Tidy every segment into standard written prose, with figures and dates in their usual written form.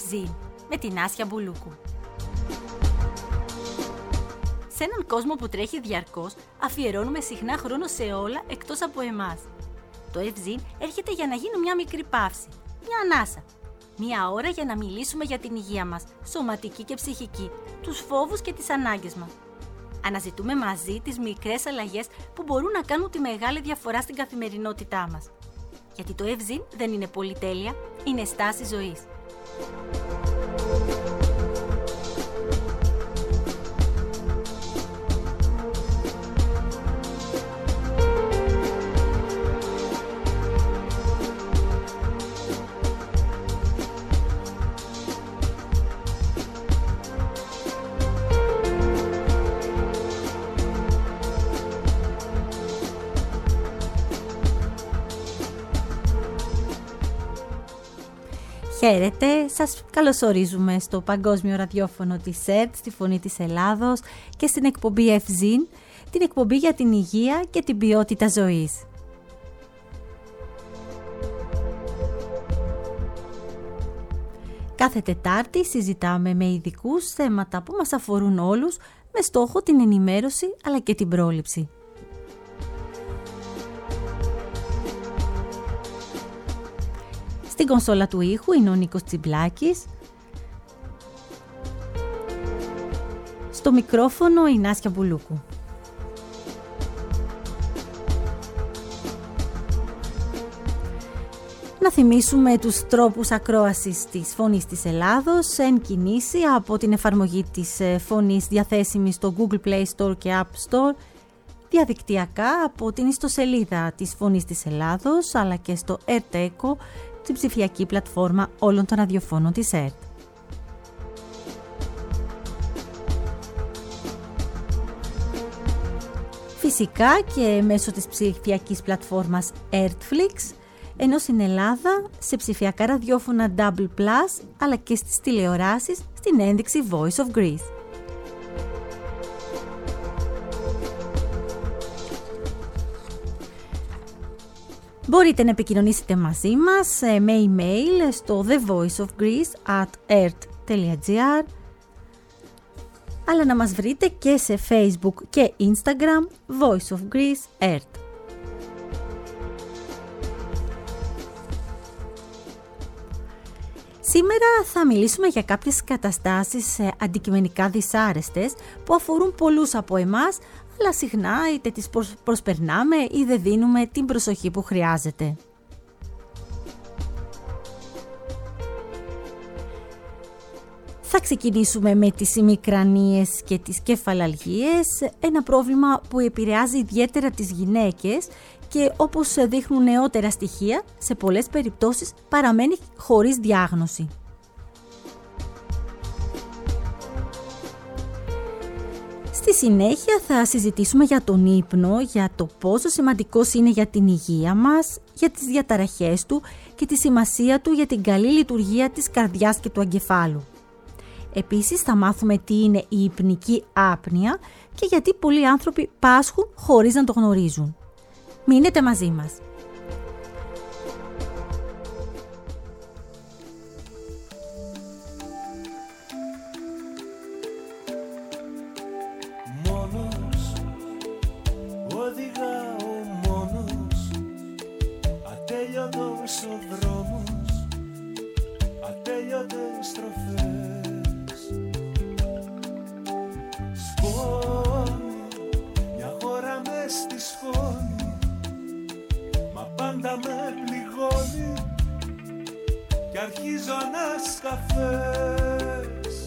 Ευζήν με την Άσια Μπουλούκου. Σε έναν κόσμο που τρέχει διαρκώς, αφιερώνουμε συχνά χρόνο σε όλα εκτός από εμάς. Το Ευζήν έρχεται για να γίνει μια μικρή παύση, μια ανάσα. Μια ώρα για να μιλήσουμε για την υγεία μας, σωματική και ψυχική, τους φόβους και τις ανάγκες μας. Αναζητούμε μαζί τις μικρές αλλαγές που μπορούν να κάνουν τη μεγάλη διαφορά στην καθημερινότητά μας. Γιατί το Ευζήν δεν είναι πολυτέλεια, είναι στάση ζωής. Χαίρετε, σας καλωσορίζουμε στο Παγκόσμιο Ραδιόφωνο της ΕΡΤ, στη Φωνή της Ελλάδος και στην εκπομπή Ευζήν, την εκπομπή για την υγεία και την ποιότητα ζωής. Κάθε Τετάρτη συζητάμε με ειδικούς θέματα που μας αφορούν όλους με στόχο την ενημέρωση αλλά και την πρόληψη. Στην κονσόλα του ήχου είναι ο Νίκος Τσιμπλάκης. Στο μικρόφωνο η Άσια Μπουλούκου. Να θυμίσουμε τους τρόπους ακρόασης της Φωνής της Ελλάδος εν κινήσει από την εφαρμογή της Φωνής διαθέσιμη στο Google Play Store και App Store, διαδικτυακά από την ιστοσελίδα της Φωνής της Ελλάδος αλλά και στο ERT Echo, την ψηφιακή πλατφόρμα όλων των ραδιοφώνων της ΕΡΤ. Φυσικά και μέσω της ψηφιακής πλατφόρμας ERTFlix, ενώ στην Ελλάδα σε ψηφιακά ραδιόφωνα Double Plus αλλά και στις τηλεοράσεις στην ένδειξη Voice of Greece. Μπορείτε να επικοινωνήσετε μαζί μας με email στο thevoiceofgreece@ert.gr, αλλά να μας βρείτε και σε Facebook και Instagram Voice of Greece ERT. Σήμερα θα μιλήσουμε για κάποιες καταστάσεις αντικειμενικά δυσάρεστες που αφορούν πολλούς από εμάς, αλλά συχνά είτε τις προσπερνάμε ή δεν δίνουμε την προσοχή που χρειάζεται. Θα ξεκινήσουμε με τις ημικρανίες και τις κεφαλαλγίες, ένα πρόβλημα που επηρεάζει ιδιαίτερα τις γυναίκες και όπως δείχνουν νεότερα στοιχεία, σε πολλές περιπτώσεις παραμένει χωρίς διάγνωση. Στη συνέχεια θα συζητήσουμε για τον ύπνο, για το πόσο σημαντικός είναι για την υγεία μας, για τις διαταραχές του και τη σημασία του για την καλή λειτουργία της καρδιάς και του εγκεφάλου. Επίσης θα μάθουμε τι είναι η υπνική άπνοια και γιατί πολλοί άνθρωποι πάσχουν χωρίς να το γνωρίζουν. Μείνετε μαζί μας. Ατέλειωτος ο δρόμος, ατέλειωτες στροφές. Σκόνη, μια χώρα μες στη σκόνη, μα πάντα με πληγώνει κι αρχίζω να σκαφές.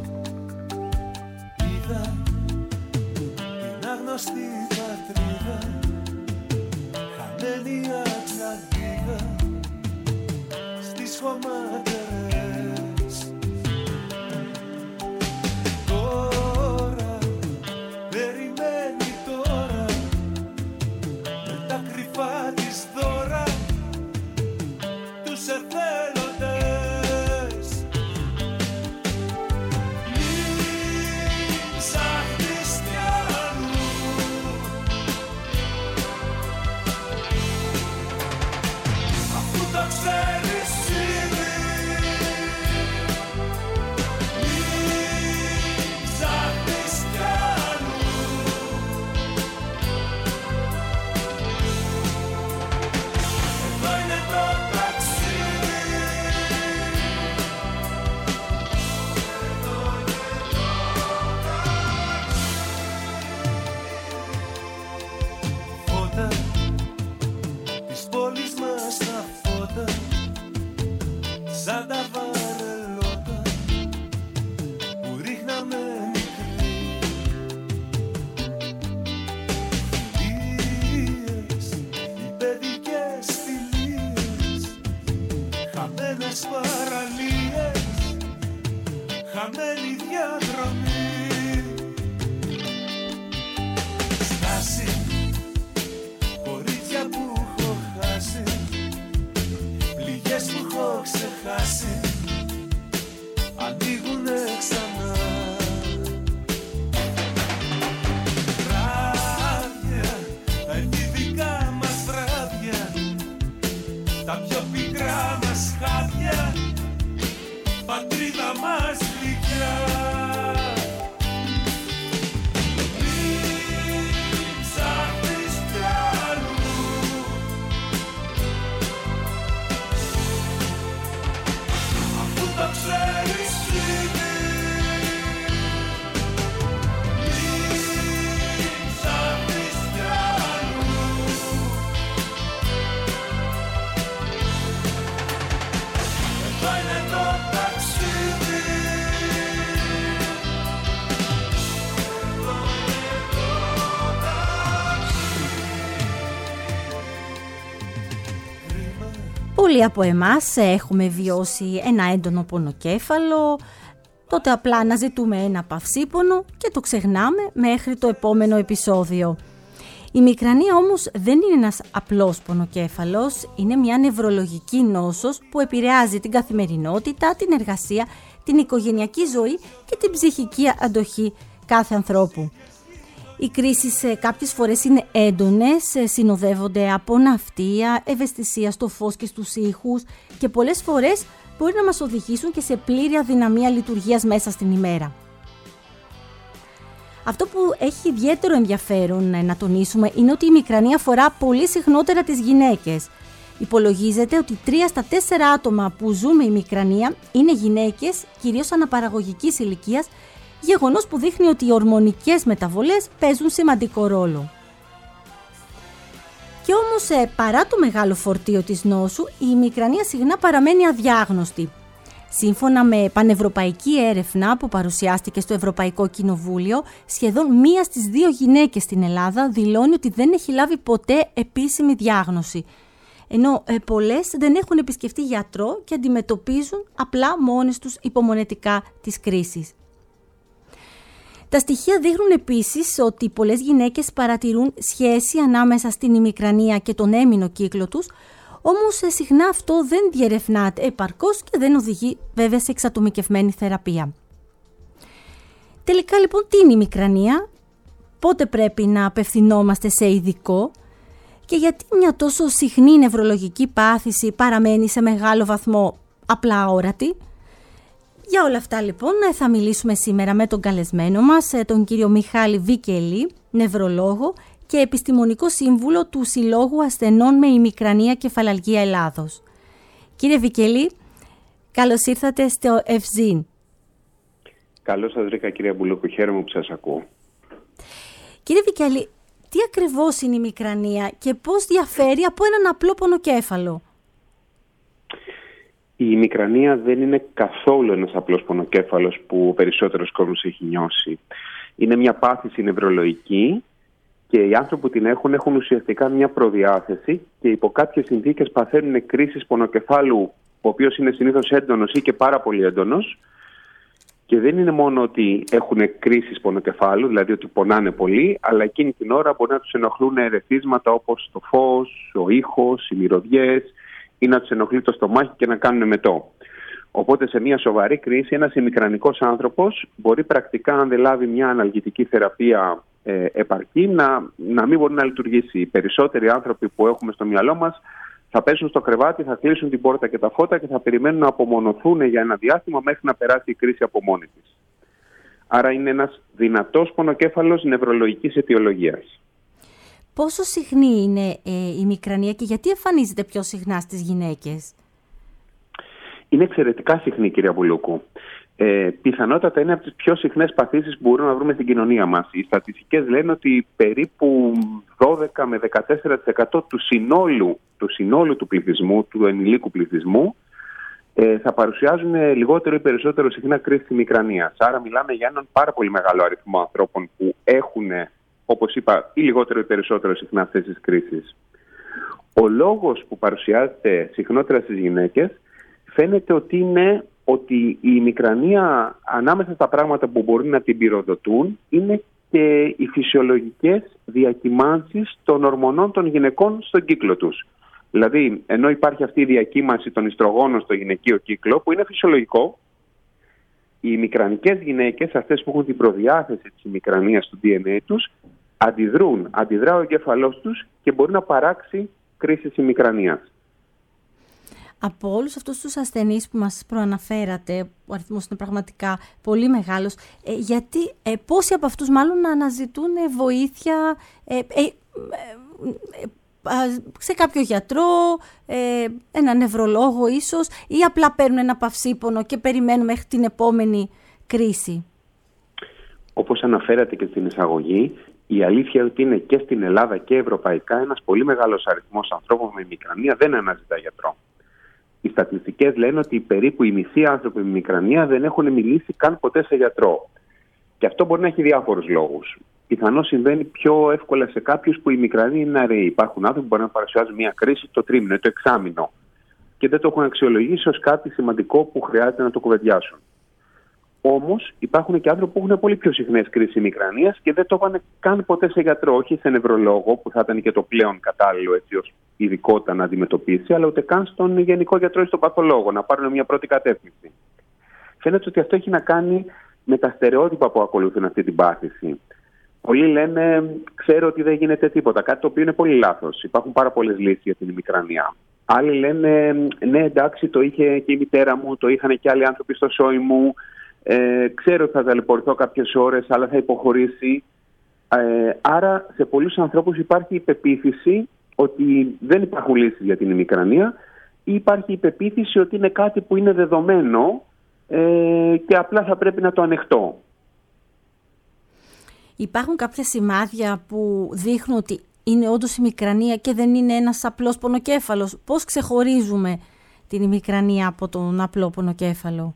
Είδα την άγνωστη πατρίδα, χαμένη Ατλαντίδα στις χωματερές. Τώρα περιμένει τώρα με τα κρυφά της δώρα τους εθέλοντες. Μην ψάχνεις κι αλλού, αφού το ξέρεις ήδη. σαν τα βαρελότα που ρίχναμε μικροί. Φιλίες, οι παιδικές φιλίες, χαμένες παραλίες, χαμένη διαδρομή. Στάση, κορίτσια που έχω χάσει, πληγές που έχω ξεχάσει, ανοίγουνε ξανά. Βράδια, τα εφηβικά μας βράδια, τα πιο πικρά μας χάδια, πατρίδα μας γλυκιά. Πολλοί από εμάς έχουμε βιώσει ένα έντονο πονοκέφαλο, τότε απλά αναζητούμε ένα παυσίπονο και το ξεχνάμε μέχρι το επόμενο επεισόδιο. Η μικρανία όμως δεν είναι ένας απλός πονοκέφαλος, είναι μια νευρολογική νόσος που επηρεάζει την καθημερινότητα, την εργασία, την οικογενειακή ζωή και την ψυχική αντοχή κάθε ανθρώπου. Οι κρίσεις κάποιες φορές είναι έντονες, συνοδεύονται από ναυτία, ευαισθησία στο φως και στους ήχους και πολλές φορές μπορεί να μας οδηγήσουν και σε πλήρη αδυναμία λειτουργίας μέσα στην ημέρα. Αυτό που έχει ιδιαίτερο ενδιαφέρον να τονίσουμε είναι ότι η μικρανία αφορά πολύ συχνότερα τις γυναίκες. Υπολογίζεται ότι 3 στα 4 άτομα που ζουν με ημικρανία είναι γυναίκες, κυρίως αναπαραγωγικής ηλικίας, γεγονός που δείχνει ότι οι ορμονικές μεταβολές παίζουν σημαντικό ρόλο. Και όμως παρά το μεγάλο φορτίο της νόσου, η ημικρανία συχνά παραμένει αδιάγνωστη. Σύμφωνα με πανευρωπαϊκή έρευνα που παρουσιάστηκε στο Ευρωπαϊκό Κοινοβούλιο, σχεδόν 1 στις 2 γυναίκες στην Ελλάδα δηλώνει ότι δεν έχει λάβει ποτέ επίσημη διάγνωση. Ενώ πολλές δεν έχουν επισκεφτεί γιατρό και αντιμετωπίζουν απλά μόνες τους υπομονετικά τις κρίσεις. Τα στοιχεία δείχνουν επίσης ότι πολλές γυναίκες παρατηρούν σχέση ανάμεσα στην ημικρανία και τον έμεινο κύκλο τους, όμως συχνά αυτό δεν διερευνάται επαρκώς και δεν οδηγεί βέβαια σε εξατομικευμένη θεραπεία. Τελικά λοιπόν τι είναι η ημικρανία, πότε πρέπει να απευθυνόμαστε σε ειδικό και γιατί μια τόσο συχνή νευρολογική πάθηση παραμένει σε μεγάλο βαθμό απλά αόρατη. Για όλα αυτά λοιπόν θα μιλήσουμε σήμερα με τον καλεσμένο μας, τον κύριο Μιχάλη Βικελή, νευρολόγο και επιστημονικό σύμβουλο του Συλλόγου Ασθενών με Ημικρανία Κεφαλαλγία Ελλάδος. Κύριε Βικελή, καλώς ήρθατε στο Ευζήν. Καλώς σας βρήκα κυρία Μπουλούκου, χαίρομαι που σας ακούω. Κύριε Βικελή, τι ακριβώς είναι η ημικρανία και πώς διαφέρει από έναν απλό πονοκέφαλο? Η ημικρανία δεν είναι καθόλου ένας απλός πονοκέφαλος που ο περισσότερος κόσμος έχει νιώσει. Είναι μια πάθηση νευρολογική και οι άνθρωποι που την έχουν ουσιαστικά μια προδιάθεση και υπό κάποιες συνθήκες παθαίνουν κρίσεις πονοκεφάλου, ο οποίος είναι συνήθως έντονος ή και πάρα πολύ έντονος. Και δεν είναι μόνο ότι έχουν κρίσεις πονοκεφάλου, δηλαδή ότι πονάνε πολύ, αλλά εκείνη την ώρα μπορεί να τους ενοχλούν ερεθίσματα όπως το φως, ο ήχος, οι μυρωδιές, ή να τους ενοχλεί το στομάχι και να κάνουν μετό. Οπότε σε μια σοβαρή κρίση ένας ημικρανικός άνθρωπος μπορεί πρακτικά, αν δεν λάβει μια αναλγητική θεραπεία επαρκή, να μην μπορεί να λειτουργήσει. Οι περισσότεροι άνθρωποι που έχουμε στο μυαλό μας θα πέσουν στο κρεβάτι, θα κλείσουν την πόρτα και τα φώτα και θα περιμένουν να απομονωθούν για ένα διάστημα μέχρι να περάσει η κρίση από μόνη της. Άρα είναι ένας δυνατός πονοκέφαλος νευρολογικής αιτιολογίας. Πόσο συχνή είναι η ημικρανία και γιατί εμφανίζεται πιο συχνά στις γυναίκες? Είναι εξαιρετικά συχνή, κυρία Μπουλούκου. Πιθανότατα είναι από τις πιο συχνές παθήσεις που μπορούμε να βρούμε στην κοινωνία μας. Οι στατιστικές λένε ότι περίπου 12 με 14% του συνόλου του πληθυσμού, του ενηλίκου πληθυσμού, θα παρουσιάζουν λιγότερο ή περισσότερο συχνά κρίση ημικρανίας. Άρα μιλάμε για έναν πάρα πολύ μεγάλο αριθμό ανθρώπων που έχουν, όπως είπα, ή λιγότερο ή περισσότερο συχνά αυτές τις κρίσεις. Ο λόγος που παρουσιάζεται συχνότερα στις γυναίκες φαίνεται ότι είναι ότι η ημικρανία, ανάμεσα στα πράγματα που μπορεί να την πυροδοτούν, είναι και οι φυσιολογικές διακυμάνσεις των ορμονών των γυναικών στον κύκλο τους. Δηλαδή, ενώ υπάρχει αυτή η διακύμανση των ιστρογόνων στο γυναικείο κύκλο, που είναι φυσιολογικό, οι ημικρανικές γυναίκες, αυτές που έχουν την προδιάθεση της ημικρανίας του DNA τους, αντιδρά ο εγκέφαλός τους και μπορεί να παράξει κρίσεις ημικρανίας. Από όλους αυτούς τους ασθενείς που μας προαναφέρατε, ο αριθμός είναι πραγματικά πολύ μεγάλος, πόσοι από αυτούς μάλλον αναζητούν βοήθεια σε κάποιο γιατρό, ένα νευρολόγο ίσως, ή απλά παίρνουν ένα παυσίπονο και περιμένουν μέχρι την επόμενη κρίση? Όπως αναφέρατε και στην εισαγωγή, η αλήθεια ότι είναι και στην Ελλάδα και ευρωπαϊκά ένας πολύ μεγάλος αριθμός ανθρώπων με ημικρανία δεν αναζητά γιατρό. Οι στατιστικές λένε ότι περίπου οι μισοί άνθρωποι με ημικρανία δεν έχουν μιλήσει καν ποτέ σε γιατρό. Και αυτό μπορεί να έχει διάφορους λόγους. Πιθανώς συμβαίνει πιο εύκολα σε κάποιους που η ημικρανία είναι αραιή. Υπάρχουν άνθρωποι που μπορεί να παρουσιάζουν μια κρίση το τρίμηνο ή το εξάμηνο και δεν το έχουν αξιολογήσει ως κάτι σημαντικό που χρειάζεται να το κουβεντιάσουν. Όμως υπάρχουν και άνθρωποι που έχουν πολύ πιο συχνές κρίσεις ημικρανίας και δεν το πάνε καν ποτέ σε γιατρό, όχι σε νευρολόγο που θα ήταν και το πλέον κατάλληλο έτσι ως ειδικότητα να αντιμετωπίσει, αλλά ούτε καν στον γενικό γιατρό ή στον παθολόγο να πάρουν μια πρώτη κατεύθυνση. Φαίνεται ότι αυτό έχει να κάνει με τα στερεότυπα που ακολουθούν αυτή την πάθηση. Πολλοί λένε, ξέρω ότι δεν γίνεται τίποτα, κάτι το οποίο είναι πολύ λάθος. Υπάρχουν πάρα πολλές λύσεις για την ημικρανία. Άλλοι λένε, ναι εντάξει, το είχε και η μητέρα μου, το είχαν και άλλοι άνθρωποι στο σόι μου. Ξέρω ότι θα ταλαιπωρηθώ κάποιες ώρες, αλλά θα υποχωρήσει. Άρα σε πολλούς ανθρώπους υπάρχει η πεποίθηση ότι δεν υπάρχουν λύσεις για την ημικρανία ή υπάρχει η πεποίθηση ότι είναι κάτι που είναι δεδομένο και απλά θα πρέπει να το ανεχτώ. Υπάρχουν κάποια σημάδια που δείχνουν ότι είναι όντως ημικρανία και δεν είναι ένας απλός πονοκέφαλος? Πώς ξεχωρίζουμε την ημικρανία από τον απλό πονοκέφαλο?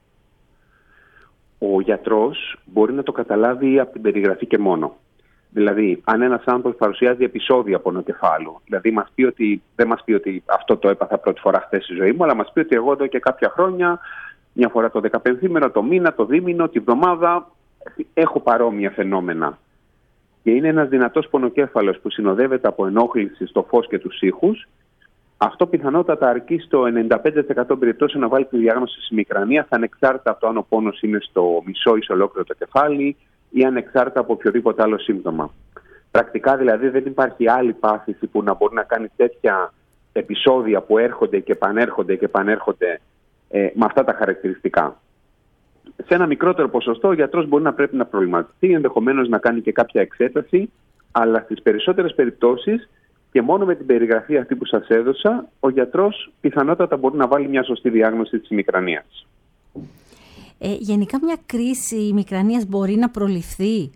Ο γιατρός μπορεί να το καταλάβει από την περιγραφή και μόνο. Δηλαδή, αν ένας άνθρωπος παρουσιάζει επεισόδια πονοκεφάλου, δηλαδή δεν μας πει ότι αυτό το έπαθα πρώτη φορά χθες στη ζωή μου, αλλά μας πει ότι εγώ εδώ και κάποια χρόνια, μια φορά το 15ήμερο, το μήνα, το δίμηνο, τη βδομάδα, έχω παρόμοια φαινόμενα. Και είναι ένας δυνατός πονοκέφαλος που συνοδεύεται από ενόχληση στο φως και τους ήχους. Αυτό πιθανότατα αρκεί στο 95% των περιπτώσεων να βάλει τη διάγνωση της ημικρανίας, ανεξάρτητα από το αν ο πόνος είναι στο μισό ή σε ολόκληρο το κεφάλι ή ανεξάρτητα από οποιοδήποτε άλλο σύμπτωμα. Πρακτικά δηλαδή δεν υπάρχει άλλη πάθηση που να μπορεί να κάνει τέτοια επεισόδια που έρχονται και επανέρχονται με αυτά τα χαρακτηριστικά. Σε ένα μικρότερο ποσοστό ο γιατρός μπορεί να πρέπει να προβληματιστεί, ενδεχομένως να κάνει και κάποια εξέταση, αλλά στις περισσότερες περιπτώσεις και μόνο με την περιγραφή αυτή που σας έδωσα, ο γιατρός πιθανότατα μπορεί να βάλει μια σωστή διάγνωση της ημικρανίας. Γενικά μια κρίση ημικρανίας μπορεί να προληφθεί?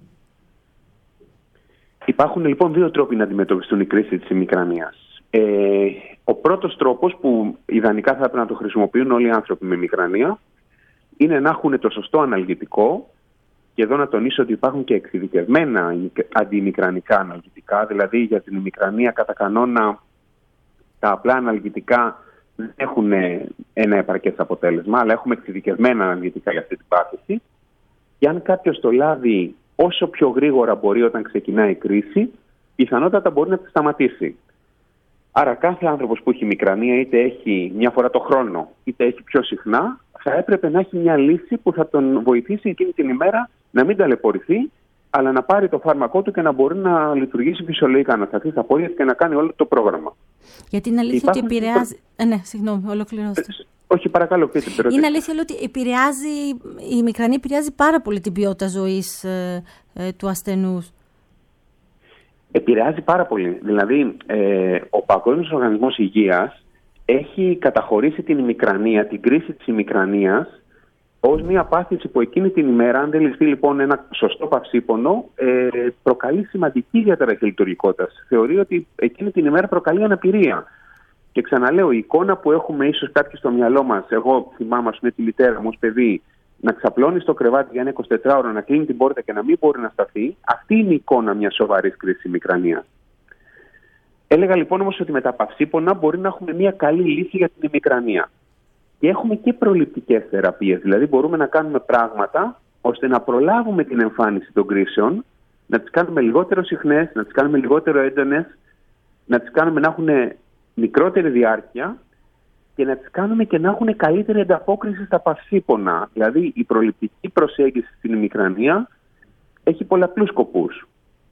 Υπάρχουν λοιπόν δύο τρόποι να αντιμετωπιστούν η κρίση της ημικρανίας. Ο πρώτος τρόπος που ιδανικά θα έπρεπε να το χρησιμοποιούν όλοι οι άνθρωποι με ημικρανία είναι να έχουν το σωστό αναλγητικό, και εδώ να τονίσω ότι υπάρχουν και εξειδικευμένα αντιημικρανικά αναλγητικά, δηλαδή για την ημικρανία κατά κανόνα τα απλά αναλγητικά δεν έχουν ένα επαρκές αποτέλεσμα, αλλά έχουμε εξειδικευμένα αναλγητικά για αυτή την πάθηση. Και αν κάποιος το λάβει όσο πιο γρήγορα μπορεί όταν ξεκινάει η κρίση, πιθανότατα μπορεί να τη σταματήσει. Άρα κάθε άνθρωπος που έχει ημικρανία, είτε έχει μια φορά το χρόνο, είτε έχει πιο συχνά, θα έπρεπε να έχει μια λύση που θα τον βοηθήσει εκείνη την ημέρα να μην ταλαιπωρηθεί, αλλά να πάρει το φάρμακό του και να μπορεί να λειτουργήσει φυσιολογικά, να σταθεί στα πόδια και να κάνει όλο το πρόγραμμα. Γιατί είναι αλήθεια ότι επηρεάζει. Ναι, συγγνώμη, ολοκληρώστε. Όχι, παρακαλώ, πείτε. Είναι αλήθεια ότι η ημικρανία επηρεάζει πάρα πολύ την ποιότητα ζωής του ασθενούς. Επηρεάζει πάρα πολύ. Δηλαδή, ο Παγκόσμιος Οργανισμός Υγείας έχει καταχωρήσει την ημικρανία, την κρίση της ημικρανίας, ως μια πάθηση που εκείνη την ημέρα, αν δεν ληφθεί λοιπόν ένα σωστό παυσίπονο, προκαλεί σημαντική διαταραχή λειτουργικότητας. Θεωρεί ότι εκείνη την ημέρα προκαλεί αναπηρία. Και ξαναλέω, η εικόνα που έχουμε ίσως κάποιοι στο μυαλό μας, εγώ θυμάμαι τη μητέρα μου ως παιδί, να ξαπλώνει στο κρεβάτι για ένα 24ωρο, να κλείνει την πόρτα και να μην μπορεί να σταθεί, αυτή είναι η εικόνα μιας σοβαρής κρίσης ημικρανίας. Έλεγα λοιπόν όμως ότι με τα παυσίπονα μπορεί να έχουμε μια καλή λύση για την ημικρανία. Και έχουμε και προληπτικές θεραπείες, δηλαδή μπορούμε να κάνουμε πράγματα ώστε να προλάβουμε την εμφάνιση των κρίσεων, να τις κάνουμε λιγότερο συχνές, να τις κάνουμε λιγότερο έντονες, να τις κάνουμε να έχουν μικρότερη διάρκεια και να τις κάνουμε και να έχουν καλύτερη ανταπόκριση στα παυσίπονα. Δηλαδή η προληπτική προσέγγιση στην ημικρανία έχει πολλαπλούς σκοπούς.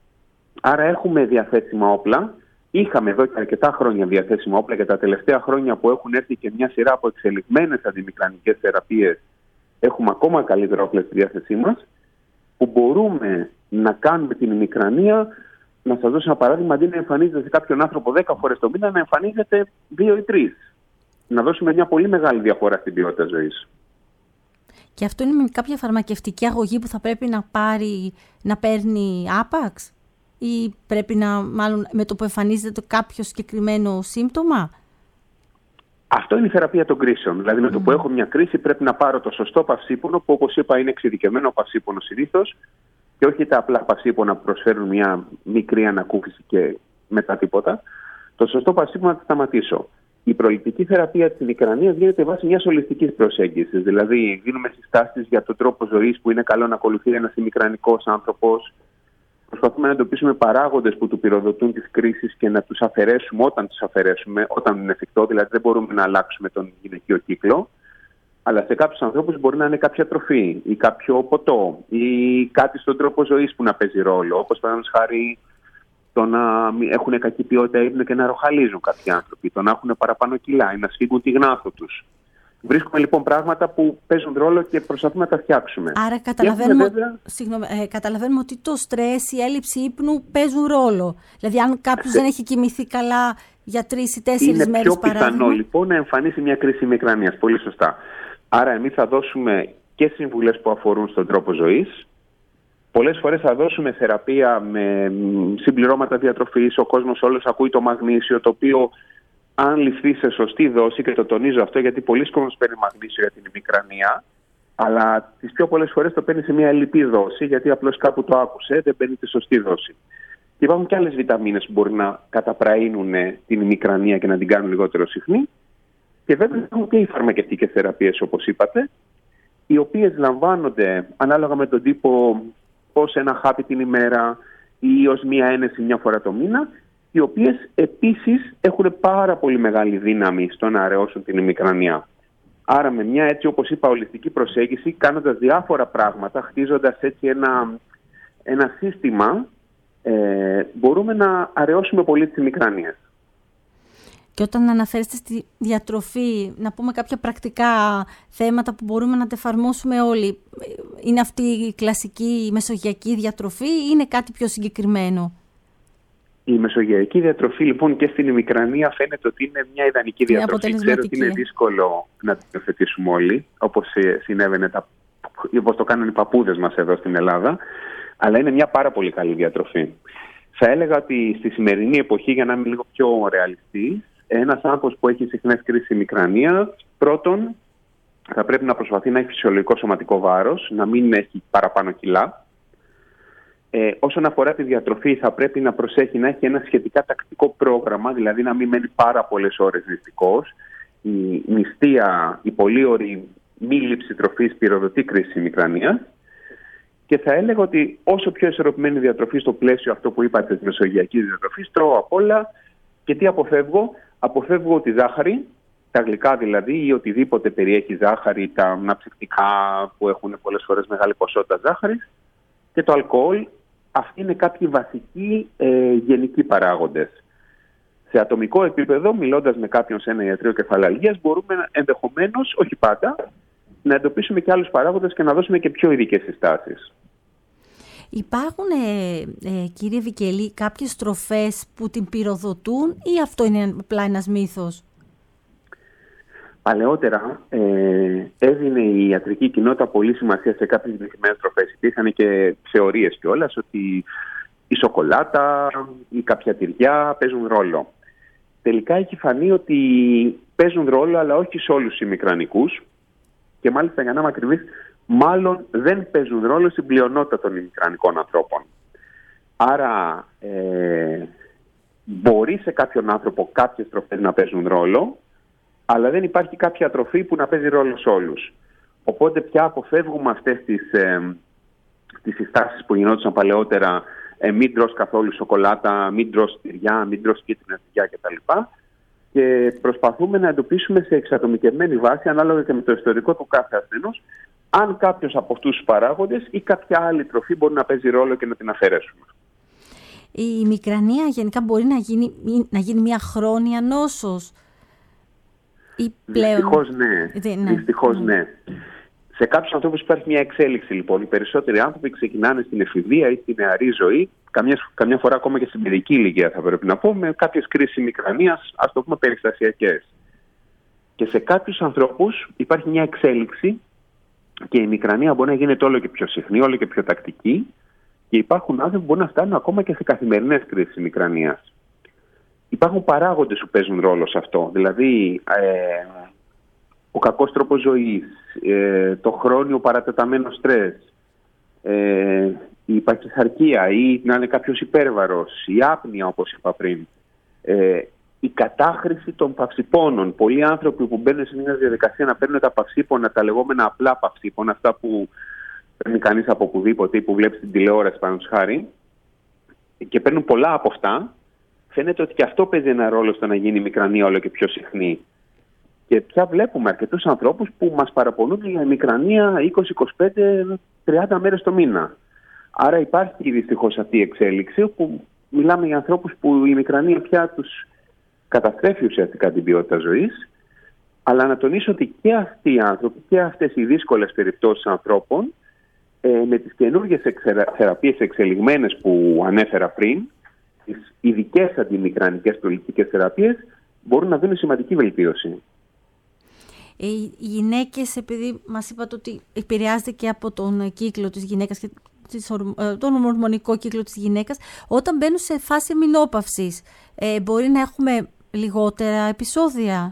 Άρα έχουμε διαθέσιμα όπλα. Είχαμε εδώ και αρκετά χρόνια διαθέσιμα όπλα και τα τελευταία χρόνια που έχουν έρθει και μια σειρά από εξελιγμένες αντιμικρανικές θεραπείες, έχουμε ακόμα καλύτερα όπλα στη διάθεσή μας, που μπορούμε να κάνουμε την ημικρανία, να σας δώσω ένα παράδειγμα, αντί να εμφανίζεται σε κάποιον άνθρωπο 10 φορές το μήνα, να εμφανίζεται 2 ή 3. Να δώσουμε μια πολύ μεγάλη διαφορά στην ποιότητα ζωής. Και αυτό είναι με κάποια φαρμακευτική αγωγή που θα πρέπει να παίρνει άπαξ, ή πρέπει μάλλον με το που εμφανίζεται κάποιο συγκεκριμένο σύμπτωμα? Αυτό είναι η θεραπεία των κρίσεων. Δηλαδή με το που έχω μια κρίση πρέπει να πάρω το σωστό παυσίπονο, που όπως είπα είναι εξειδικευμένο παυσίπονο συνήθως, και όχι τα απλά παυσίπονα που προσφέρουν μια μικρή ανακούφιση και μετά τίποτα. Το σωστό παυσίπονο να τη σταματήσω. Η προληπτική θεραπεία της ημικρανίας γίνεται βάσει μιας ολιστικής προσέγγισης. Δηλαδή, δίνουμε συστάσεις για τον τρόπο ζωής που είναι καλό να ακολουθεί ένας ημικρανικός άνθρωπος. Προσπαθούμε να εντοπίσουμε παράγοντες που του πυροδοτούν τις κρίσεις και να τους αφαιρέσουμε όταν είναι εφικτό. Δηλαδή, δεν μπορούμε να αλλάξουμε τον γυναικείο κύκλο. Αλλά σε κάποιους ανθρώπους μπορεί να είναι κάποια τροφή ή κάποιο ποτό ή κάτι στον τρόπο ζωής που να παίζει ρόλο. Όπως παραδείγματος χάρη το να έχουν κακή ποιότητα ύπνου και να ροχαλίζουν κάποιοι άνθρωποι, το να έχουν παραπάνω κιλά ή να σφίγγουν τη γνάθο τους. Βρίσκουμε λοιπόν πράγματα που παίζουν ρόλο και προσπαθούμε να τα φτιάξουμε. Άρα καταλαβαίνουμε ότι το στρες, η έλλειψη ύπνου παίζουν ρόλο. Δηλαδή αν κάποιος δεν έχει κοιμηθεί καλά για 3 ή 4 μέρες παράδειγμα. Είναι πιο πιθανό λοιπόν να εμφανίσει μια κρίση ημικρανίας. Πολύ σωστά. Άρα εμείς θα δώσουμε και συμβουλές που αφορούν στον τρόπο ζωής. Πολλές φορές θα δώσουμε θεραπεία με συμπληρώματα διατροφής. Ο κόσμος όλος ακούει το μαγνήσιο, το οποίο αν ληφθεί σε σωστή δόση, και το τονίζω αυτό γιατί πολλοί κόσμος παίρνει μαγνήσιο για την ημικρανία, αλλά τις πιο πολλές φορές το παίρνει σε μια ελλειπή δόση, γιατί απλώς κάπου το άκουσε, δεν παίρνει τη σωστή δόση. Και υπάρχουν και άλλες βιταμίνες που μπορεί να καταπραίνουν την ημικρανία και να την κάνουν λιγότερο συχνή. Και βέβαια υπάρχουν και οι φαρμακευτικές θεραπείες, όπως είπατε, οι οποίες λαμβάνονται ανάλογα με τον τύπο, ως ένα χάπι την ημέρα ή ως μία ένεση μια φορά το μήνα, οι οποίες επίσης έχουν πάρα πολύ μεγάλη δύναμη στο να αραιώσουν την ημικρανία. Άρα με μια έτσι όπως είπα ολιστική προσέγγιση, κάνοντας διάφορα πράγματα, χτίζοντας έτσι ένα σύστημα, μπορούμε να αραιώσουμε πολύ τις ημικρανίες. Και όταν αναφέρεστε στη διατροφή, να πούμε κάποια πρακτικά θέματα που μπορούμε να τα εφαρμόσουμε όλοι. Είναι αυτή η κλασική μεσογειακή διατροφή ή είναι κάτι πιο συγκεκριμένο? Η μεσογειακή διατροφή λοιπόν και στην ημικρανία φαίνεται ότι είναι μια ιδανική διατροφή. Ξέρω ότι είναι δύσκολο να την υιοθετήσουμε όλοι, όπως όπως το κάνουν οι παππούδες μας εδώ στην Ελλάδα, αλλά είναι μια πάρα πολύ καλή διατροφή. Θα έλεγα ότι στη σημερινή εποχή, για να είμαι λίγο πιο ρεαλιστής, ένας άνθρωπος που έχει συχνές κρίσεις ημικρανίας, πρώτον θα πρέπει να προσπαθεί να έχει φυσιολογικό σωματικό βάρος, να μην έχει παραπάνω κιλά. Όσον αφορά τη διατροφή, θα πρέπει να προσέχει να έχει ένα σχετικά τακτικό πρόγραμμα, δηλαδή να μην μένει πάρα πολλές ώρες νηστικός. Η νηστεία, η πολύωρη μη λήψη τροφής πυροδοτεί κρίση ημικρανίας. Και θα έλεγα ότι όσο πιο ισορροπημένη διατροφή στο πλαίσιο αυτό που είπατε της μεσογειακής διατροφής, τρώω απ' όλα. Και τι αποφεύγω? Αποφεύγω τη ζάχαρη, τα γλυκά δηλαδή, ή οτιδήποτε περιέχει ζάχαρη, τα αναψυκτικά που έχουν πολλές φορές μεγάλη ποσότητα ζάχαρης, και το αλκοόλ. Αυτοί είναι κάποιοι βασικοί γενικοί παράγοντες. Σε ατομικό επίπεδο, μιλώντας με κάποιον σε ένα ιατρείο κεφαλαλγίας, μπορούμε ενδεχομένως, όχι πάντα, να εντοπίσουμε και άλλους παράγοντες και να δώσουμε και πιο ειδικές συστάσεις. Υπάρχουν, κύριε Βικελή, κάποιες τροφές που την πυροδοτούν ή αυτό είναι απλά ένας μύθος? Παλαιότερα έδινε η ιατρική κοινότητα πολύ σημασία σε κάποιες συγκεκριμένες τροφές. Υπήρχαν και θεωρίες κιόλας ότι η σοκολάτα ή κάποια τυριά παίζουν ρόλο. τελικά έχει φανεί ότι παίζουν ρόλο, αλλά όχι σε όλους τους ημικρανικούς, και μάλιστα, για να είμαι ακριβής, μάλλον δεν παίζουν ρόλο στην πλειονότητα των ημικρανικών ανθρώπων. Άρα μπορεί σε κάποιον άνθρωπο κάποιες τροφές να παίζουν ρόλο, αλλά δεν υπάρχει κάποια τροφή που να παίζει ρόλο σε όλους. Οπότε πια αποφεύγουμε αυτές τις συστάσεις που γινόντουσαν παλαιότερα, μην τρως καθόλου σοκολάτα, μην τρως τυριά, μην τρως κίτρινα τυριά κτλ. Και προσπαθούμε να εντοπίσουμε σε εξατομικευμένη βάση, ανάλογα και με το ιστορικό του κάθε ασθενούς, αν κάποιος από αυτούς τους παράγοντες ή κάποια άλλη τροφή μπορεί να παίζει ρόλο και να την αφαιρέσουμε. Η ημικρανία γενικά μπορεί να γίνει μια χρόνια νόσος? Ή πλέον... Δυστυχώς ναι. Δυστυχώς ναι. Σε κάποιους ανθρώπους υπάρχει μια εξέλιξη λοιπόν. Οι περισσότεροι άνθρωποι ξεκινάνε στην εφηβεία ή στην νεαρή ζωή, καμιά φορά ακόμα και στην παιδική ηλικία θα πρέπει να πω, με κάποιες κρίσεις ημικρανίας, ας το πούμε περιστασιακές. Και σε κάποιους ανθρώπους υπάρχει μια εξέλιξη και η ημικρανία μπορεί να γίνεται όλο και πιο συχνή, όλο και πιο τακτική, και υπάρχουν άνθρωποι που μπορεί να φτάνουν ακόμα και σε καθημερινές κρίσεις ημικρανίας. Υπάρχουν παράγοντες που παίζουν ρόλο σε αυτό. Δηλαδή, ο κακός τρόπος ζωής, το χρόνιο παρατεταμένο στρες, η παχυσαρκία ή να είναι κάποιος υπέρβαρος, η άπνοια όπως είπα πριν, η κατάχρηση των παυσιπώνων. Πολλοί άνθρωποι που μπαίνουν σε μια διαδικασία να παίρνουν τα παυσίπονα, τα λεγόμενα απλά παυσίπονα, αυτά που παίρνει κανείς από οπουδήποτε ή που βλέπει στην τηλεόραση πάνω χάρη, και παίρνουν πολλά από αυτά, φαίνεται ότι και αυτό παίζει ένα ρόλο στο να γίνει η μικρανία όλο και πιο συχνή. Και πια βλέπουμε αρκετούς ανθρώπους που μας παραπονούν για ημικρανία 20, 25, 30 μέρες το μήνα. Άρα υπάρχει δυστυχώς αυτή η εξέλιξη, όπου μιλάμε για ανθρώπους που η ημικρανία πια τους καταστρέφει ουσιαστικά την ποιότητα ζωής. Αλλά να τονίσω ότι και αυτοί οι άνθρωποι και αυτές οι δύσκολες περιπτώσεις ανθρώπων, με τις καινούργιες θεραπείες εξελιγμένες που ανέφερα πριν, τις ειδικές αντιμικρανικές προληπτικές θεραπείες, μπορούν να δίνουν σημαντική βελτίωση. Οι γυναίκες, επειδή μας είπατε ότι επηρεάζεται και από τον κύκλο της γυναίκας και τον ορμονικό κύκλο της γυναίκας, όταν μπαίνουν σε φάση μηνόπαυσης, μπορεί να έχουμε λιγότερα επεισόδια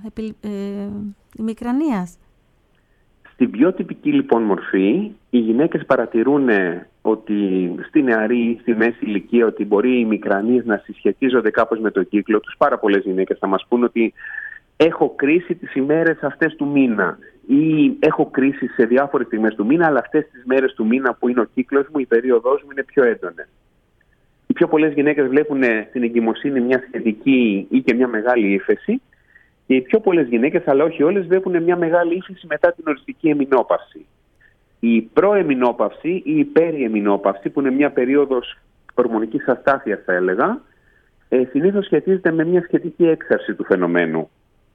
ημικρανίας? Στην πιο τυπική λοιπόν μορφή, οι γυναίκες παρατηρούν ότι στη νεαρή ή στη μέση ηλικία ότι μπορεί οι ημικρανίες να συσχετίζονται κάπως με το κύκλο τους. Πάρα πολλές γυναίκες θα μας πούν ότι έχω κρίση τις ημέρες αυτές του μήνα ή έχω κρίση σε διάφορες στιγμές του μήνα, αλλά αυτές τις μέρες του μήνα που είναι ο κύκλος μου, η περίοδός μου είναι πιο έντονη. Οι πιο πολλές γυναίκες βλέπουν στην εγκυμοσύνη μια σχετική ή και μια μεγάλη ύφεση, και οι πιο πολλές γυναίκες, αλλά όχι όλες, βλέπουν μια μεγάλη ύφεση μετά την οριστική εμεινόπαυση. Η προεμεινόπαυση ή η περιεμεινόπαυση, που είναι μια περίοδος ορμονικής αστάθειας θα έλεγα, συνήθως σχετίζεται με μια σχετική έξαρση του φαινομένου.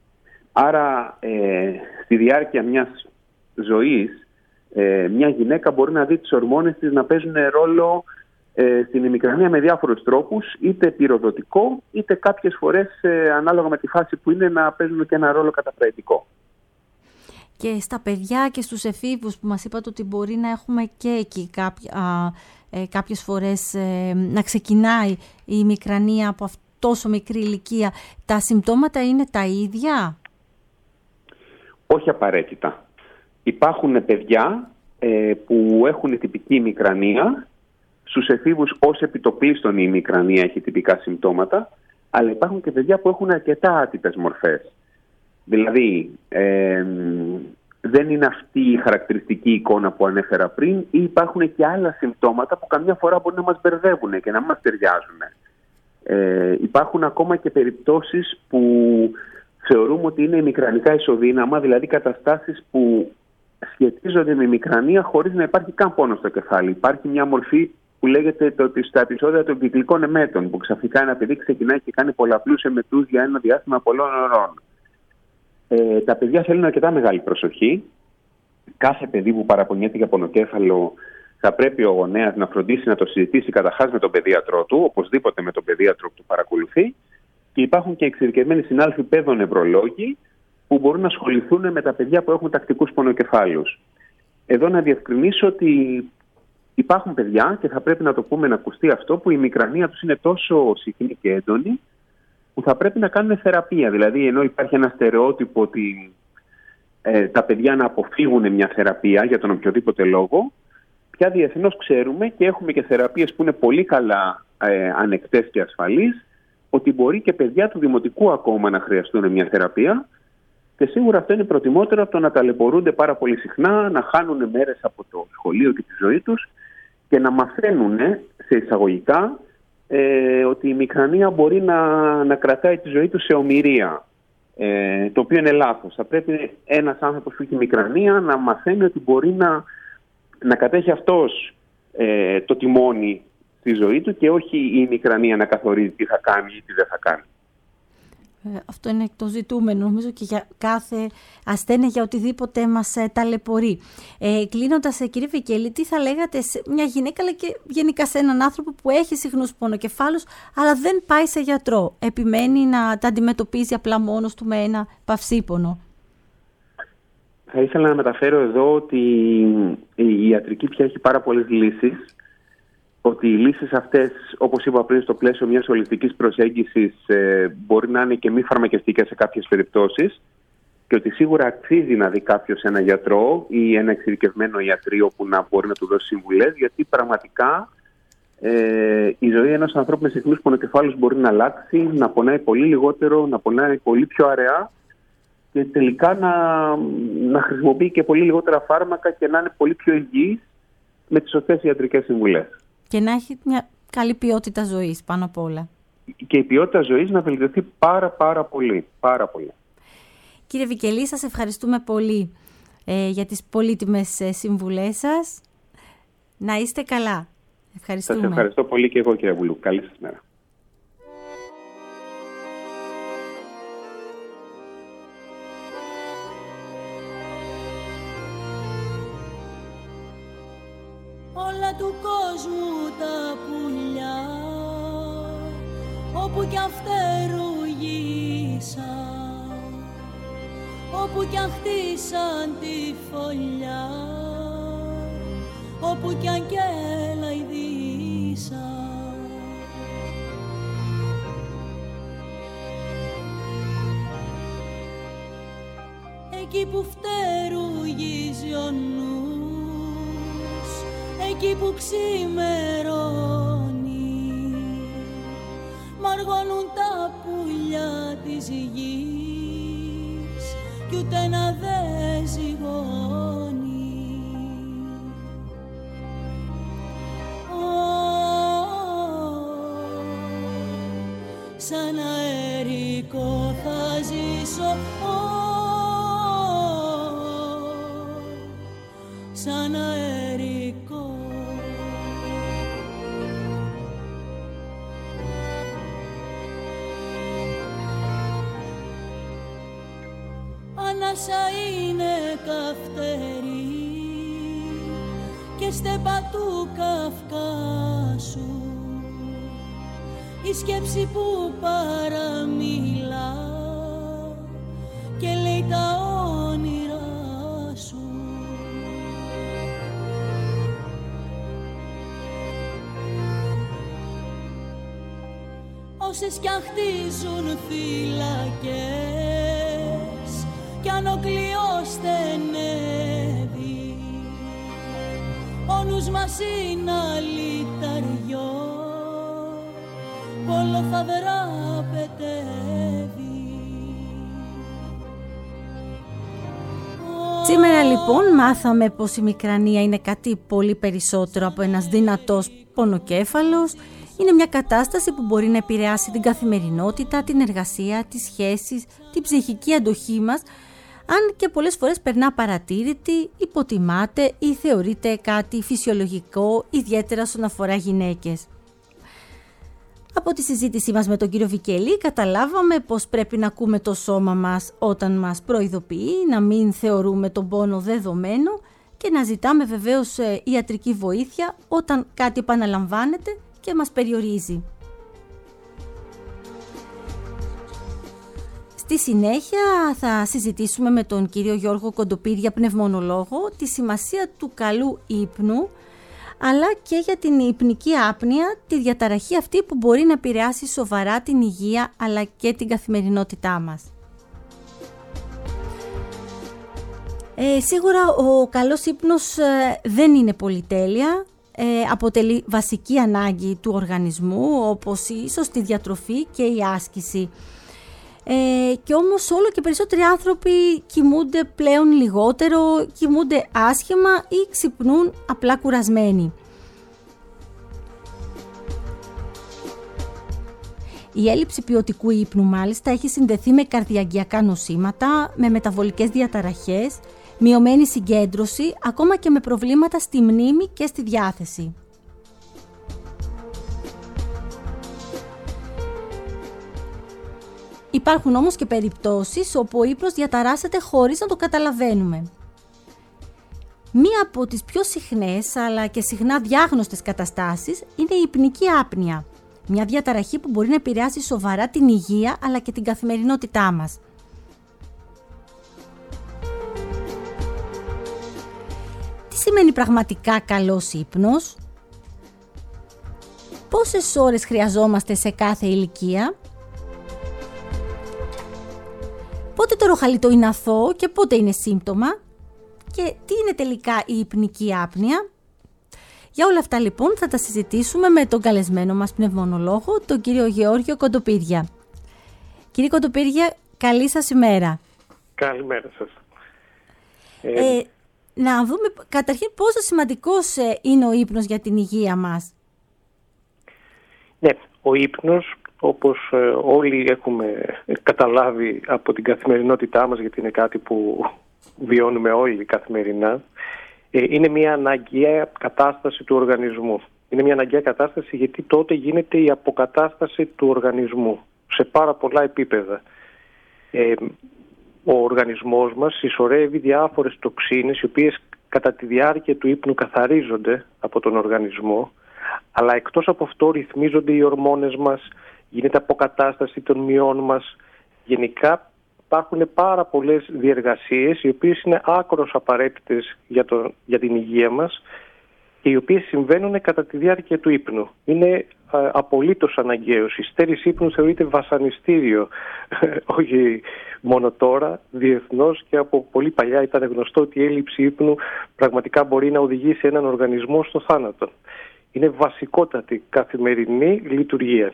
Άρα στη διάρκεια μιας ζωής μια γυναίκα μπορεί να δει τις ορμόνες της να παίζουν ρόλο στην ημικρανία με διάφορους τρόπους, είτε πυροδοτικό, είτε κάποιες φορές ανάλογα με τη φάση που είναι να παίζουν και ένα ρόλο καταπραγητικό. Και στα παιδιά και στους εφήβους που μας είπατε ότι μπορεί να έχουμε και εκεί κάποιες φορές να ξεκινάει η ημικρανία από τόσο μικρή ηλικία, τα συμπτώματα είναι τα ίδια? Όχι απαραίτητα. Υπάρχουν παιδιά που έχουν τυπική ημικρανία. Στους εφήβους ως επιτοπλίστων η ημικρανία έχει τυπικά συμπτώματα, αλλά υπάρχουν και παιδιά που έχουν αρκετά άτυπες μορφές. Δηλαδή, δεν είναι αυτή η χαρακτηριστική εικόνα που ανέφερα πριν, ή υπάρχουν και άλλα συμπτώματα που καμιά φορά μπορεί να μας μπερδεύουν και να μας ταιριάζουν. Υπάρχουν ακόμα και περιπτώσεις που θεωρούμε ότι είναι ημικρανικά ισοδύναμα, δηλαδή καταστάσεις που σχετίζονται με ημικρανία χωρίς να υπάρχει καν πόνο στο κεφάλι. Υπάρχει μια μορφή που λέγεται ότι στα επεισόδια των κυκλικών εμέτων, που ξαφνικά ένα παιδί ξεκινάει και κάνει πολλαπλούς εμετούς για ένα διάστημα πολλών ωρών. Τα παιδιά θέλουν αρκετά μεγάλη προσοχή. Κάθε παιδί που παραπονιέται για πονοκέφαλο θα πρέπει ο γονέας να φροντίσει να το συζητήσει καταρχάς με τον παιδίατρό του, οπωσδήποτε με τον παιδίατρο που του παρακολουθεί. Και υπάρχουν και εξειδικευμένοι συνάδελφοι παιδονευρολόγοι που μπορούν να ασχοληθούν με τα παιδιά που έχουν τακτικούς πονοκεφάλους. Εδώ να διευκρινίσω ότι υπάρχουν παιδιά, και θα πρέπει να το πούμε να ακουστεί αυτό, που η ημικρανία τους είναι τόσο συχνή και έντονη, που θα πρέπει να κάνουν θεραπεία. Δηλαδή, ενώ υπάρχει ένα στερεότυπο ότι τα παιδιά να αποφύγουν μια θεραπεία για τον οποιοδήποτε λόγο, πια διεθνώς ξέρουμε και έχουμε και θεραπείες που είναι πολύ καλά ανεκτές και ασφαλείς, ότι μπορεί και παιδιά του δημοτικού ακόμα να χρειαστούν μια θεραπεία, και σίγουρα αυτό είναι προτιμότερο από το να ταλαιπωρούνται πάρα πολύ συχνά, να χάνουν μέρες από το σχολείο και τη ζωή τους και να μαθαίνουν σε εισαγωγικά ότι η μικρανία μπορεί να κρατάει τη ζωή του σε ομηρία, το οποίο είναι λάθος. Θα πρέπει ένας άνθρωπος που έχει μικρανία να μαθαίνει ότι μπορεί να κατέχει αυτός το τιμόνι στη ζωή του και όχι η μικρανία να καθορίζει τι θα κάνει ή τι δεν θα κάνει. Αυτό είναι το ζητούμενο, νομίζω, και για κάθε ασθένεια, για οτιδήποτε μας ταλαιπωρεί. Κλείνοντας, κύριε Βικέλη, τι θα λέγατε σε μια γυναίκα, αλλά και γενικά σε έναν άνθρωπο που έχει συχνούς πονοκεφάλους, αλλά δεν πάει σε γιατρό, επιμένει να τα αντιμετωπίζει απλά μόνος του με ένα παυσίπονο? Θα ήθελα να μεταφέρω εδώ ότι η ιατρική πια έχει πάρα πολλές λύσεις, ότι οι λύσεις αυτές, όπως είπα πριν, στο πλαίσιο μιας ολιστικής προσέγγισης μπορεί να είναι και μη φαρμακευτικές σε κάποιες περιπτώσεις, και ότι σίγουρα αξίζει να δει κάποιος ένα γιατρό ή ένα εξειδικευμένο ιατρείο που να μπορεί να του δώσει συμβουλές, γιατί πραγματικά η ζωή ενός ανθρώπου με συχνούς πονοκεφάλους μπορεί να αλλάξει, να πονάει πολύ λιγότερο, να πονάει πολύ πιο αραιά και τελικά να χρησιμοποιεί και πολύ λιγότερα φάρμακα και να είναι πολύ πιο υγιής με τις σωστές ιατρικές συμβουλές. Και να έχει μια καλή ποιότητα ζωής πάνω απ' όλα. Και η ποιότητα ζωής να βελτιωθεί πάρα πολύ. Κύριε Βικελή, σας ευχαριστούμε πολύ για τις πολύτιμες συμβουλές σας. Να είστε καλά. Ευχαριστούμε. Σας ευχαριστώ πολύ και εγώ, κύριε Βουλού. Καλή σας μέρα. Όλα του κόσμου τα πουλιά, όπου κι αν φτερουγίσαν, όπου κι αν χτίσαν τη φωλιά, όπου κι αν κελαϊδίσαν, εκεί που φτερουγίζει ο νους, εκεί που ξημερώνει, μαργώνουν τα πουλιά της γης κι ούτε ένα δε ζυγώνει. Σαν αερικό θα ζήσω, σαν αερικό. Ανάσα είναι καυτερή και στέπα του Καυκάσου, η σκέψη που παραμιλά και λέει τα όνειρά σου. Όσες κι αν χτίζουν φυλακές κι αν ο κλειός στενεύει, ο νους μας είναι αλυταριό, όλο θα δραπετεύει. Σήμερα λοιπόν μάθαμε πως η μικρανία είναι κάτι πολύ περισσότερο από ένας δυνατός πονοκέφαλος. Είναι μια κατάσταση που μπορεί να επηρεάσει την καθημερινότητα, την εργασία, τις σχέσεις, την ψυχική αντοχή μας, αν και πολλές φορές περνά παρατήρητη, υποτιμάται ή θεωρείται κάτι φυσιολογικό, ιδιαίτερα όσον αφορά γυναίκες. Από τη συζήτησή μας με τον κύριο Βικελή καταλάβαμε πως πρέπει να ακούμε το σώμα μας όταν μας προειδοποιεί, να μην θεωρούμε τον πόνο δεδομένο και να ζητάμε βεβαίως ιατρική βοήθεια όταν κάτι επαναλαμβάνεται και μας περιορίζει. Στη συνέχεια θα συζητήσουμε με τον κύριο Γιώργο Κοντοπήρια, πνευμονολόγο, τη σημασία του καλού ύπνου, αλλά και για την υπνική άπνοια, τη διαταραχή αυτή που μπορεί να επηρεάσει σοβαρά την υγεία αλλά και την καθημερινότητά μας. Σίγουρα ο καλός ύπνος δεν είναι πολυτέλεια, αποτελεί βασική ανάγκη του οργανισμού, όπως η σωστή διατροφή και η άσκηση. Και όμως όλο και περισσότεροι άνθρωποι κοιμούνται πλέον λιγότερο, κοιμούνται άσχημα ή ξυπνούν απλά κουρασμένοι. Η έλλειψη ποιοτικού ύπνου μάλιστα έχει συνδεθεί με καρδιαγγειακά νοσήματα, με μεταβολικές διαταραχές, μειωμένη συγκέντρωση, ακόμα και με προβλήματα στη μνήμη και στη διάθεση. Υπάρχουν όμως και περιπτώσεις όπου ο ύπνος διαταράσσεται χωρίς να το καταλαβαίνουμε. Μία από τις πιο συχνές αλλά και συχνά διάγνωστες καταστάσεις είναι η υπνική άπνοια. Μια διαταραχή που μπορεί να επηρεάσει σοβαρά την υγεία αλλά και την καθημερινότητά μας. Τι σημαίνει πραγματικά καλός ύπνος? Πόσες ώρες χρειαζόμαστε σε κάθε ηλικία? Πότε το ροχαλιτό είναι αθώο και πότε είναι σύμπτωμα? Και τι είναι τελικά η υπνική άπνοια? Για όλα αυτά λοιπόν θα τα συζητήσουμε με τον καλεσμένο μας πνευμονολόγο, τον κύριο Γεώργιο Κοντοπίδια. Κύριε Κοντοπίδια, καλή σας ημέρα. Καλημέρα σας. Να δούμε καταρχήν πόσο σημαντικός είναι ο ύπνος για την υγεία μας. Ναι, ο ύπνος, όπως όλοι έχουμε καταλάβει από την καθημερινότητά μας, γιατί είναι κάτι που βιώνουμε όλοι καθημερινά, είναι μια αναγκαία κατάσταση του οργανισμού. Είναι μια αναγκαία κατάσταση γιατί τότε γίνεται η αποκατάσταση του οργανισμού σε πάρα πολλά επίπεδα. Ο οργανισμός μας συσσωρεύει διάφορες τοξίνες οι οποίες κατά τη διάρκεια του ύπνου καθαρίζονται από τον οργανισμό, αλλά εκτός από αυτό ρυθμίζονται οι ορμόνες μας, γίνεται αποκατάσταση των μυών μας. Γενικά υπάρχουν πάρα πολλές διεργασίες οι οποίες είναι άκρως απαραίτητες για την υγεία μας και οι οποίες συμβαίνουν κατά τη διάρκεια του ύπνου. Είναι απολύτως αναγκαίος. Η στέρηση ύπνου θεωρείται βασανιστήριο, όχι μόνο τώρα, διεθνώς και από πολύ παλιά ήταν γνωστό ότι η έλλειψη ύπνου πραγματικά μπορεί να οδηγήσει έναν οργανισμό στο θάνατο. Είναι βασικότατη καθημερινή λειτουργία.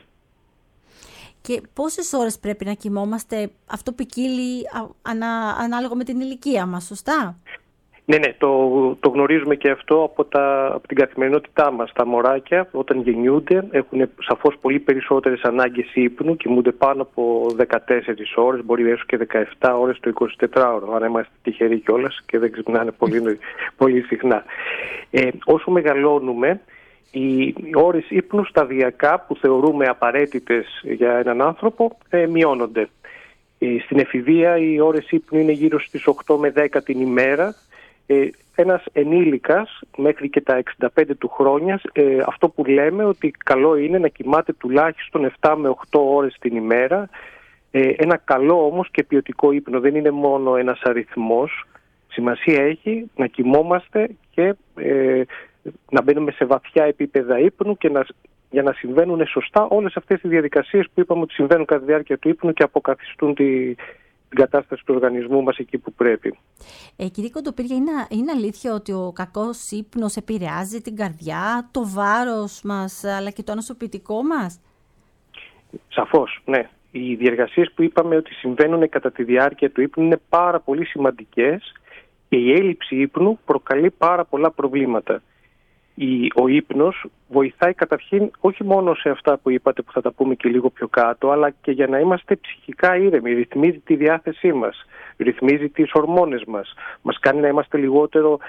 Και πόσες ώρες πρέπει να κοιμόμαστε? Αυτό ποικίλει ανάλογα με την ηλικία μας, σωστά? Ναι, το γνωρίζουμε και αυτό από την καθημερινότητά μας. Τα μωράκια όταν γεννιούνται έχουν σαφώς πολύ περισσότερες ανάγκες ύπνου, κοιμούνται πάνω από 14 ώρες, μπορεί έστω και 17 ώρες το 24ωρο, αν είμαστε τυχεροί κιόλας και δεν ξυπνάνε πολύ συχνά. Όσο μεγαλώνουμε, οι ώρες ύπνου σταδιακά που θεωρούμε απαραίτητες για έναν άνθρωπο μειώνονται. Στην εφηβεία οι ώρες ύπνου είναι γύρω στις 8 με 10 την ημέρα. Ένας ενήλικας μέχρι και τα 65 του χρόνια, αυτό που λέμε ότι καλό είναι να κοιμάται τουλάχιστον 7 με 8 ώρες την ημέρα. Ένα καλό όμως και ποιοτικό ύπνο δεν είναι μόνο ένας αριθμός. Σημασία έχει να κοιμόμαστε και να μπαίνουμε σε βαθιά επίπεδα ύπνου και για να συμβαίνουν σωστά όλες αυτές οι διαδικασίες που είπαμε ότι συμβαίνουν κατά τη διάρκεια του ύπνου και αποκαθιστούν την κατάσταση του οργανισμού μας εκεί που πρέπει. Κύριε Κοντοπίδια, είναι αλήθεια ότι ο κακός ύπνος επηρεάζει την καρδιά, το βάρος μας αλλά και το ανοσοποιητικό μας? Σαφώς, ναι. Οι διεργασίες που είπαμε ότι συμβαίνουν κατά τη διάρκεια του ύπνου είναι πάρα πολύ σημαντικές και η έλλειψη ύπνου προκαλεί πάρα πολλά προβλήματα. Ο ύπνος βοηθάει καταρχήν όχι μόνο σε αυτά που είπατε που θα τα πούμε και λίγο πιο κάτω, αλλά και για να είμαστε ψυχικά ήρεμοι. Ρυθμίζει τη διάθεσή μας, ρυθμίζει τις ορμόνες μας, μας κάνει να είμαστε λιγότερο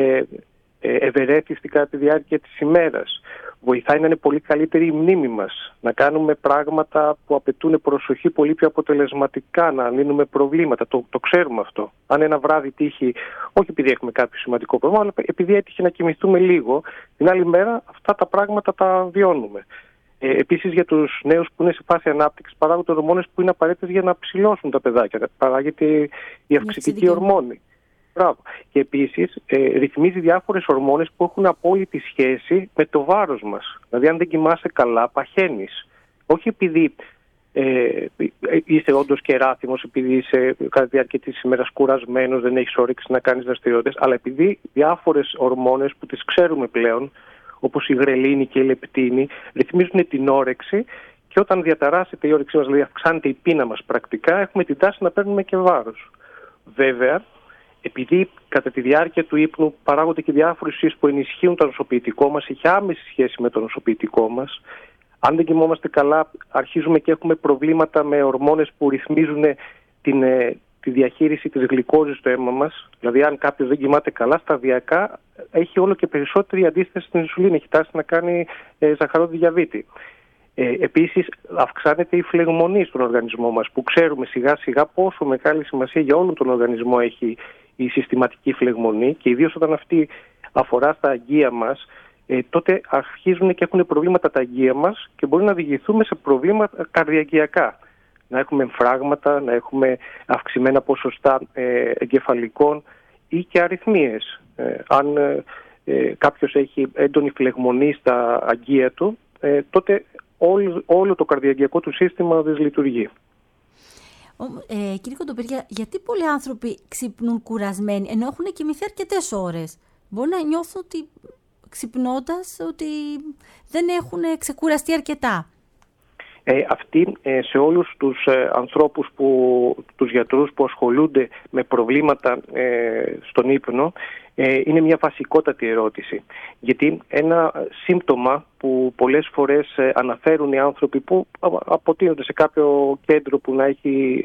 ευερέθιστοι κατά τη διάρκεια της ημέρας. Βοηθάει να είναι πολύ καλύτερη η μνήμη μας, να κάνουμε πράγματα που απαιτούν προσοχή πολύ πιο αποτελεσματικά, να λύνουμε προβλήματα. Το ξέρουμε αυτό. Αν ένα βράδυ τύχει, όχι επειδή έχουμε κάποιο σημαντικό πρόβλημα, αλλά επειδή έτυχε να κοιμηθούμε λίγο, την άλλη μέρα αυτά τα πράγματα τα βιώνουμε. Επίσης για τους νέους που είναι σε φάση ανάπτυξης παράγονται ορμόνες που είναι απαραίτητες για να ψηλώσουν τα παιδάκια. Παράγεται η αυξητική ορμόνη. Μπράβο. Και επίσης ρυθμίζει διάφορες ορμόνες που έχουν απόλυτη σχέση με το βάρος μας. Δηλαδή αν δεν κοιμάσαι καλά παχαίνεις. Όχι επειδή είσαι όντως κεράθυμος, επειδή είσαι κατά τη διάρκεια της ημέρας κουρασμένος, δεν έχεις όρεξη να κάνεις δραστηριότητες, αλλά επειδή διάφορες ορμόνες που τις ξέρουμε πλέον, όπως η γρελίνη και η λεπτίνη, ρυθμίζουν την όρεξη, και όταν διαταράσσεται η όρεξή μας, δηλαδή αυξάνεται η πείνα μας πρακτικά, έχουμε την τάση να παίρνουμε και βάρος. Βέβαια, επειδή κατά τη διάρκεια του ύπνου παράγονται και διάφορες ουσίες που ενισχύουν το νοσοποιητικό μας, έχει άμεση σχέση με το νοσοποιητικό μας. Αν δεν κοιμόμαστε καλά, αρχίζουμε και έχουμε προβλήματα με ορμόνες που ρυθμίζουν τη διαχείριση της γλυκόζης στο αίμα μας. Δηλαδή, αν κάποιος δεν κοιμάται καλά, σταδιακά έχει όλο και περισσότερη αντίσταση στην ινσουλίνη, έχει τάση να κάνει ζαχαρόδι διαβήτη. Επίσης, αυξάνεται η φλεγμονή στον οργανισμό μας, που ξέρουμε σιγά σιγά πόσο μεγάλη σημασία για όλο τον οργανισμό έχει η συστηματική φλεγμονή, και ιδίως όταν αυτή αφορά στα αγγεία μας, τότε αρχίζουν και έχουν προβλήματα τα αγγεία μας και μπορεί να οδηγηθούμε σε προβλήματα καρδιαγγειακά. Να έχουμε εμφράγματα, να έχουμε αυξημένα ποσοστά εγκεφαλικών ή και αρρυθμίες. Αν κάποιος έχει έντονη φλεγμονή στα αγγεία του, τότε όλο το καρδιαγγειακό του σύστημα δυσλειτουργεί. Κύριε Κοντοπύρια, γιατί πολλοί άνθρωποι ξυπνούν κουρασμένοι ενώ έχουν κοιμηθεί αρκετές ώρες? Μπορεί να νιώθουν ότι ξυπνώντας ότι δεν έχουν ξεκουραστεί αρκετά. Αυτοί σε όλους τους ανθρώπους, τους γιατρούς που ασχολούνται με προβλήματα στον ύπνο, είναι μια βασικότατη ερώτηση. Γιατί ένα σύμπτωμα που πολλές φορές αναφέρουν οι άνθρωποι που αποτείνονται σε κάποιο κέντρο που να έχει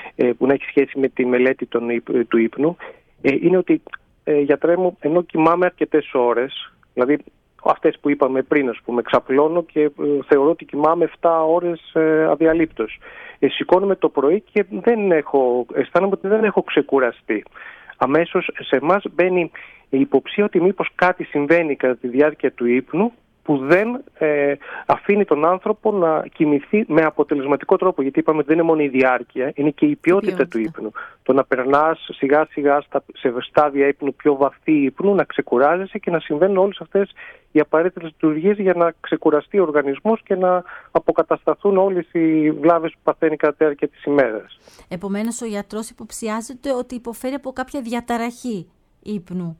σχέση με τη μελέτη του ύπνου, είναι ότι γιατρέ μου, ενώ κοιμάμαι αρκετές ώρες, δηλαδή αυτές που είπαμε πριν, ας πούμε, ξαπλώνω και θεωρώ ότι κοιμάμαι 7 ώρες αδιαλείπτως. Σηκώνομαι το πρωί και αισθάνομαι ότι δεν έχω ξεκουραστεί. Αμέσως σε εμάς μπαίνει η υποψία ότι μήπως κάτι συμβαίνει κατά τη διάρκεια του ύπνου που δεν αφήνει τον άνθρωπο να κοιμηθεί με αποτελεσματικό τρόπο. Γιατί είπαμε ότι δεν είναι μόνο η διάρκεια, είναι και η ποιότητα του ύπνου. Το να περνάς σιγά σιγά σε στάδια ύπνου πιο βαθύ ύπνου, να ξεκουράζεσαι και να συμβαίνουν όλες αυτές οι απαραίτητες λειτουργίες για να ξεκουραστεί ο οργανισμός και να αποκατασταθούν όλες οι βλάβες που παθαίνει κατά τη διάρκεια της ημέρας. Επομένως, ο γιατρός υποψιάζεται ότι υποφέρει από κάποια διαταραχή ύπνου.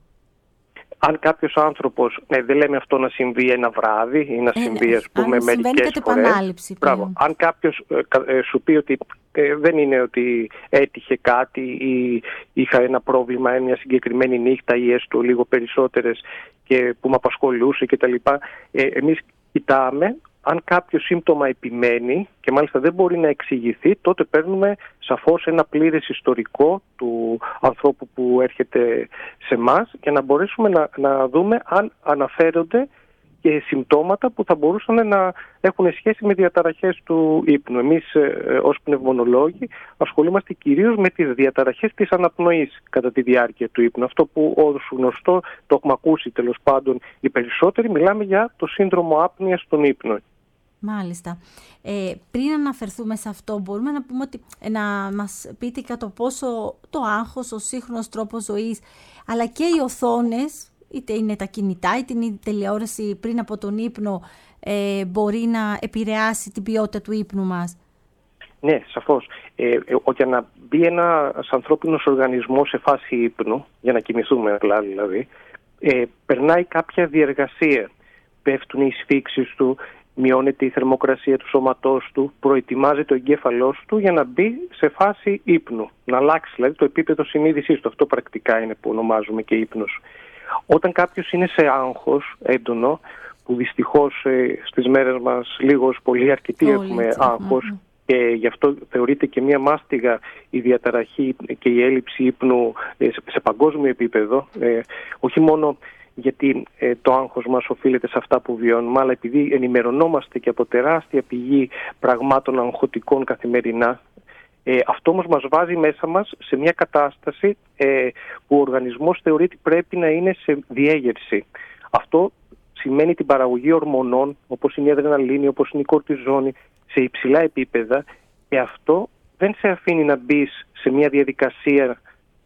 Αν κάποιος άνθρωπος, δεν λέμε αυτό να συμβεί ένα βράδυ ή να συμβεί ας πούμε μερικές φορές. Μπράβο. Αν κάποιος σου πει ότι δεν είναι ότι έτυχε κάτι ή είχα ένα πρόβλημα μια συγκεκριμένη νύχτα ή έστω λίγο περισσότερες και που με απασχολούσε κτλ. Εμείς κοιτάμε. Αν κάποιο σύμπτωμα επιμένει και μάλιστα δεν μπορεί να εξηγηθεί, τότε παίρνουμε σαφώς ένα πλήρες ιστορικό του ανθρώπου που έρχεται σε εμάς για να μπορέσουμε να δούμε αν αναφέρονται και συμπτώματα που θα μπορούσαν να έχουν σχέση με διαταραχές του ύπνου. Εμείς ως πνευμονολόγοι ασχολούμαστε κυρίως με τις διαταραχές της αναπνοής κατά τη διάρκεια του ύπνου. Αυτό που ως γνωστό, το έχουμε ακούσει τέλος πάντων οι περισσότεροι, μιλάμε για το σύνδρομο άπνοιας στον ύπνο. Μάλιστα. Πριν αναφερθούμε σε αυτό, μπορούμε να πούμε ότι να μας πείτε κατά πόσο το άγχος, ο σύγχρονος τρόπος ζωής, αλλά και οι οθόνες, είτε είναι τα κινητά, είτε είναι η τηλεόραση πριν από τον ύπνο, μπορεί να επηρεάσει την ποιότητα του ύπνου μας? Ναι, σαφώς. Για να μπει ένας ανθρώπινος οργανισμός σε φάση ύπνου, για να κοιμηθούμε απλά δηλαδή, περνάει κάποια διεργασία. Πέφτουν οι σφίξεις του, μειώνεται η θερμοκρασία του σώματός του, προετοιμάζεται ο εγκέφαλός του για να μπει σε φάση ύπνου. Να αλλάξει δηλαδή το επίπεδο συνείδησής του. Αυτό πρακτικά είναι που ονομάζουμε και ύπνος. Όταν κάποιος είναι σε άγχος έντονο, που δυστυχώς στις μέρες μας λίγος πολύ αρκετοί έχουμε άγχος, και γι' αυτό θεωρείται και μία μάστιγα η διαταραχή και η έλλειψη ύπνου σε παγκόσμιο επίπεδο, όχι μόνο γιατί το άγχος μας οφείλεται σε αυτά που βιώνουμε, αλλά επειδή ενημερωνόμαστε και από τεράστια πηγή πραγμάτων αγχωτικών καθημερινά. Αυτό όμως μας βάζει μέσα μας σε μια κατάσταση που ο οργανισμός θεωρεί ότι πρέπει να είναι σε διέγερση. Αυτό σημαίνει την παραγωγή ορμονών, όπως είναι η αδρεναλίνη, όπως είναι η κορτιζόνη, σε υψηλά επίπεδα, και αυτό δεν σε αφήνει να μπεις σε μια διαδικασία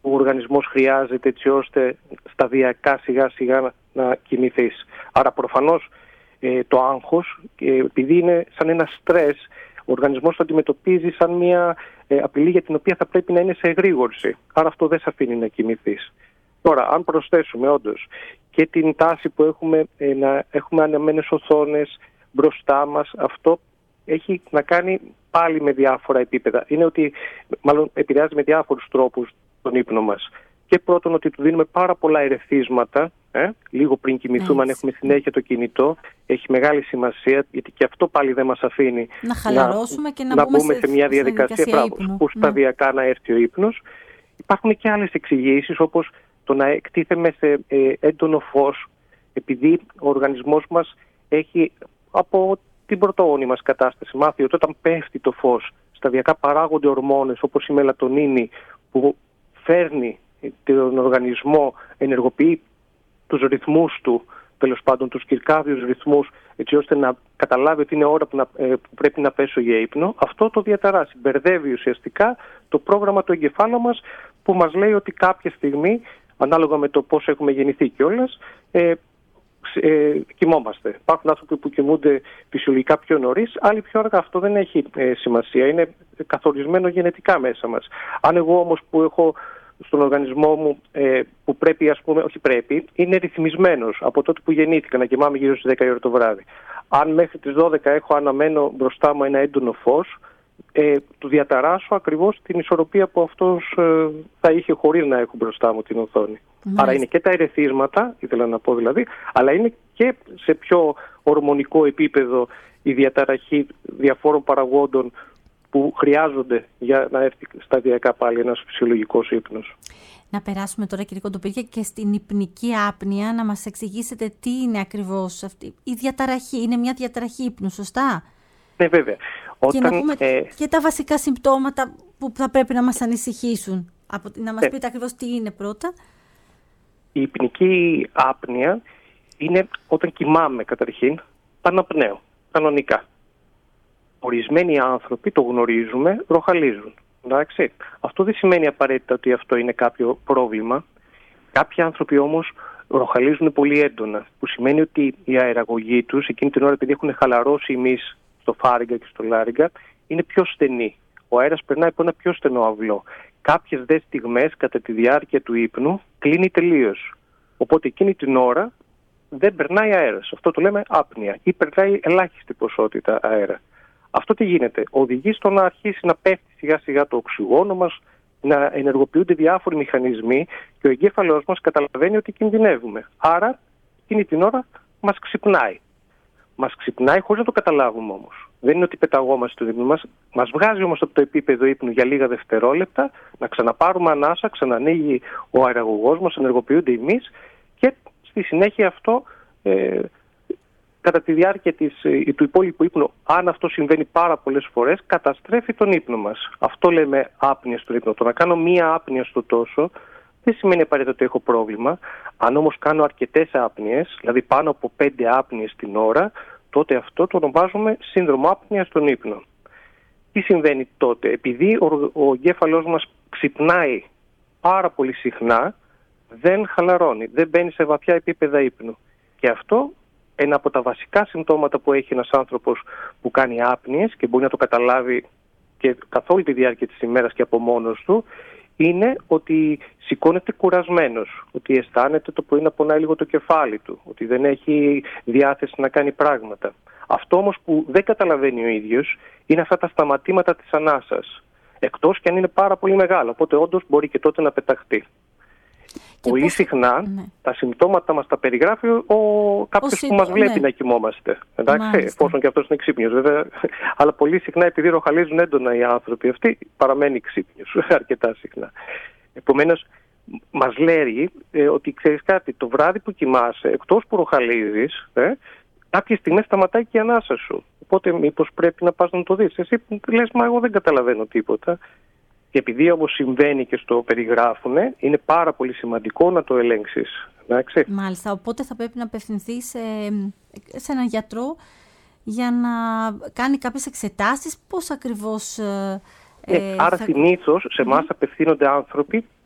ο οργανισμός χρειάζεται έτσι ώστε σταδιακά σιγά σιγά να κοιμηθείς. Άρα προφανώς το άγχος, επειδή είναι σαν ένα στρες, ο οργανισμός το αντιμετωπίζει σαν μια απειλή για την οποία θα πρέπει να είναι σε εγρήγορση. Άρα αυτό δεν σε αφήνει να κοιμηθείς. Τώρα, αν προσθέσουμε όντως και την τάση που έχουμε να έχουμε ανεμένες οθόνες μπροστά μας, αυτό έχει να κάνει πάλι με διάφορα επίπεδα. Είναι ότι μάλλον επηρεάζει με διάφορους τρόπους τον ύπνο μας. Και πρώτον ότι του δίνουμε πάρα πολλά ερεθίσματα, λίγο πριν κοιμηθούμε, αν έχουμε συνέχεια το κινητό, έχει μεγάλη σημασία, γιατί και αυτό πάλι δεν μας αφήνει να χαλαρώσουμε και να μπούμε σε μια διαδικασία που σταδιακά να έρθει ο ύπνος. Υπάρχουν και άλλες εξηγήσεις, όπως το να εκτίθεμε σε έντονο φως, επειδή ο οργανισμός μας έχει από την πρωτόγονη μας κατάσταση μάθει ότι όταν πέφτει το φως, σταδιακά παράγονται ορμόνες όπως η μελατονίνη που φέρνει τον οργανισμό, ενεργοποιεί τους ρυθμούς του, τέλος πάντων τους κυρκάδιους ρυθμούς, έτσι ώστε να καταλάβει ότι είναι ώρα που πρέπει να πέσω για ύπνο. Αυτό το διαταράσσει, μπερδεύει ουσιαστικά το πρόγραμμα του εγκεφάλου μας, που μας λέει ότι κάποια στιγμή, ανάλογα με το πώς έχουμε γεννηθεί κιόλας, κοιμόμαστε. Υπάρχουν άνθρωποι που κοιμούνται φυσιολογικά πιο νωρίς, άλλοι πιο αργά. Αυτό δεν έχει σημασία. Είναι καθορισμένο γενετικά μέσα μας. Αν εγώ όμως που έχω στον οργανισμό μου που πρέπει, ας πούμε, όχι πρέπει, είναι ρυθμισμένος από τότε που γεννήθηκα να κοιμάμαι γύρω στις 10 η ώρα το βράδυ. Αν μέχρι τις 12 έχω αναμένο μπροστά μου ένα έντονο φως, του διαταράσσω ακριβώς την ισορροπία που αυτός θα είχε χωρίς να έχω μπροστά μου την οθόνη. Άρα είναι και τα ερεθίσματα, ήθελα να πω δηλαδή, αλλά είναι και σε πιο ορμονικό επίπεδο η διαταραχή διαφόρων παραγόντων που χρειάζονται για να έρθει σταδιακά πάλι ένας φυσιολογικός ύπνος. Να περάσουμε τώρα, κύριε Κοντοπύρια, και στην υπνική άπνοια, να μας εξηγήσετε τι είναι ακριβώς αυτή η διαταραχή. Είναι μια διαταραχή ύπνου, σωστά? Ναι, βέβαια. Και να πούμε και τα βασικά συμπτώματα που θα πρέπει να μας ανησυχήσουν. Να μας πείτε ακριβώς τι είναι πρώτα. Η υπνική άπνοια είναι όταν κοιμάμαι καταρχήν, παναπνέω, κανονικά. Ορισμένοι άνθρωποι, το γνωρίζουμε, ροχαλίζουν. Εντάξει. Αυτό δεν σημαίνει απαραίτητα ότι αυτό είναι κάποιο πρόβλημα. Κάποιοι άνθρωποι όμως ροχαλίζουν πολύ έντονα, που σημαίνει ότι η αεραγωγή τους εκείνη την ώρα, επειδή έχουν χαλαρώσει εμείς στο φάριγγα και στο λάριγγα, είναι πιο στενή. Ο αέρας περνάει από ένα πιο στενό αυλό. Κάποιες δε στιγμές κατά τη διάρκεια του ύπνου κλείνει τελείως. Οπότε εκείνη την ώρα δεν περνάει αέρας. Αυτό το λέμε άπνοια ή περνάει ελάχιστη ποσότητα αέρα. Αυτό τι γίνεται? Οδηγεί στο να αρχίσει να πέφτει σιγά σιγά το οξυγόνο μας, να ενεργοποιούνται διάφοροι μηχανισμοί και ο εγκέφαλός μας καταλαβαίνει ότι κινδυνεύουμε. Άρα εκείνη την ώρα μας ξυπνάει. Μας ξυπνάει χωρίς να το καταλάβουμε όμως. Δεν είναι ότι πεταγόμαστε στο ύπνο μας. Μας βγάζει όμως από το επίπεδο ύπνου για λίγα δευτερόλεπτα, να ξαναπάρουμε ανάσα, ξανανοίγει ο αεραγωγός μας, ενεργοποιούνται εμείς και στη συνέχεια αυτό κατά τη διάρκεια του υπόλοιπου ύπνου, αν αυτό συμβαίνει πάρα πολλές φορές, καταστρέφει τον ύπνο μας. Αυτό λέμε άπνοια στον ύπνο. Το να κάνω μία άπνοια στο τόσο δεν σημαίνει απαραίτητα ότι έχω πρόβλημα. Αν όμως κάνω αρκετές άπνοιες, δηλαδή πάνω από 5 άπνοιες την ώρα, τότε αυτό το ονομάζουμε σύνδρομο άπνοια στον ύπνο. Τι συμβαίνει τότε? Επειδή ο εγκέφαλός μας ξυπνάει πάρα πολύ συχνά, δεν χαλαρώνει, δεν μπαίνει σε βαθιά επίπεδα ύπνου. Και αυτό ένα από τα βασικά συμπτώματα που έχει ένας άνθρωπος που κάνει άπνοιες και μπορεί να το καταλάβει και καθ' όλη τη διάρκεια της ημέρας και από μόνος του, είναι ότι σηκώνεται κουρασμένος, ότι αισθάνεται το πρωί να πονάει λίγο το κεφάλι του, ότι δεν έχει διάθεση να κάνει πράγματα. Αυτό όμως που δεν καταλαβαίνει ο ίδιος είναι αυτά τα σταματήματα της ανάσας, εκτός και αν είναι πάρα πολύ μεγάλο, οπότε όντως μπορεί και τότε να πεταχτεί. Πολύ συχνά τα συμπτώματα μας τα περιγράφει κάποιος που μας βλέπει να κοιμόμαστε. Εντάξει, εφόσον και αυτός είναι ξύπνιος βέβαια. Αλλά πολύ συχνά, επειδή ροχαλίζουν έντονα οι άνθρωποι αυτοί, παραμένει ξύπνιος αρκετά συχνά. Επομένως, μας λέει ότι ξέρεις κάτι, το βράδυ που κοιμάσαι, εκτός που ροχαλίζεις, κάποιες στιγμές σταματάει και η ανάσα σου. Οπότε μήπως πρέπει να πας να το δεις. Εσύ λες, μα εγώ δεν καταλαβαίνω τίποτα. Και επειδή όμως συμβαίνει και στο περιγράφουν, είναι πάρα πολύ σημαντικό να το ελέγξεις. Εντάξει. Μάλιστα, οπότε θα πρέπει να απευθυνθεί σε έναν γιατρό για να κάνει κάποιες εξετάσεις. Πώς ακριβώς... Άρα συνήθως σε εμάς απευθύνονται άνθρωποι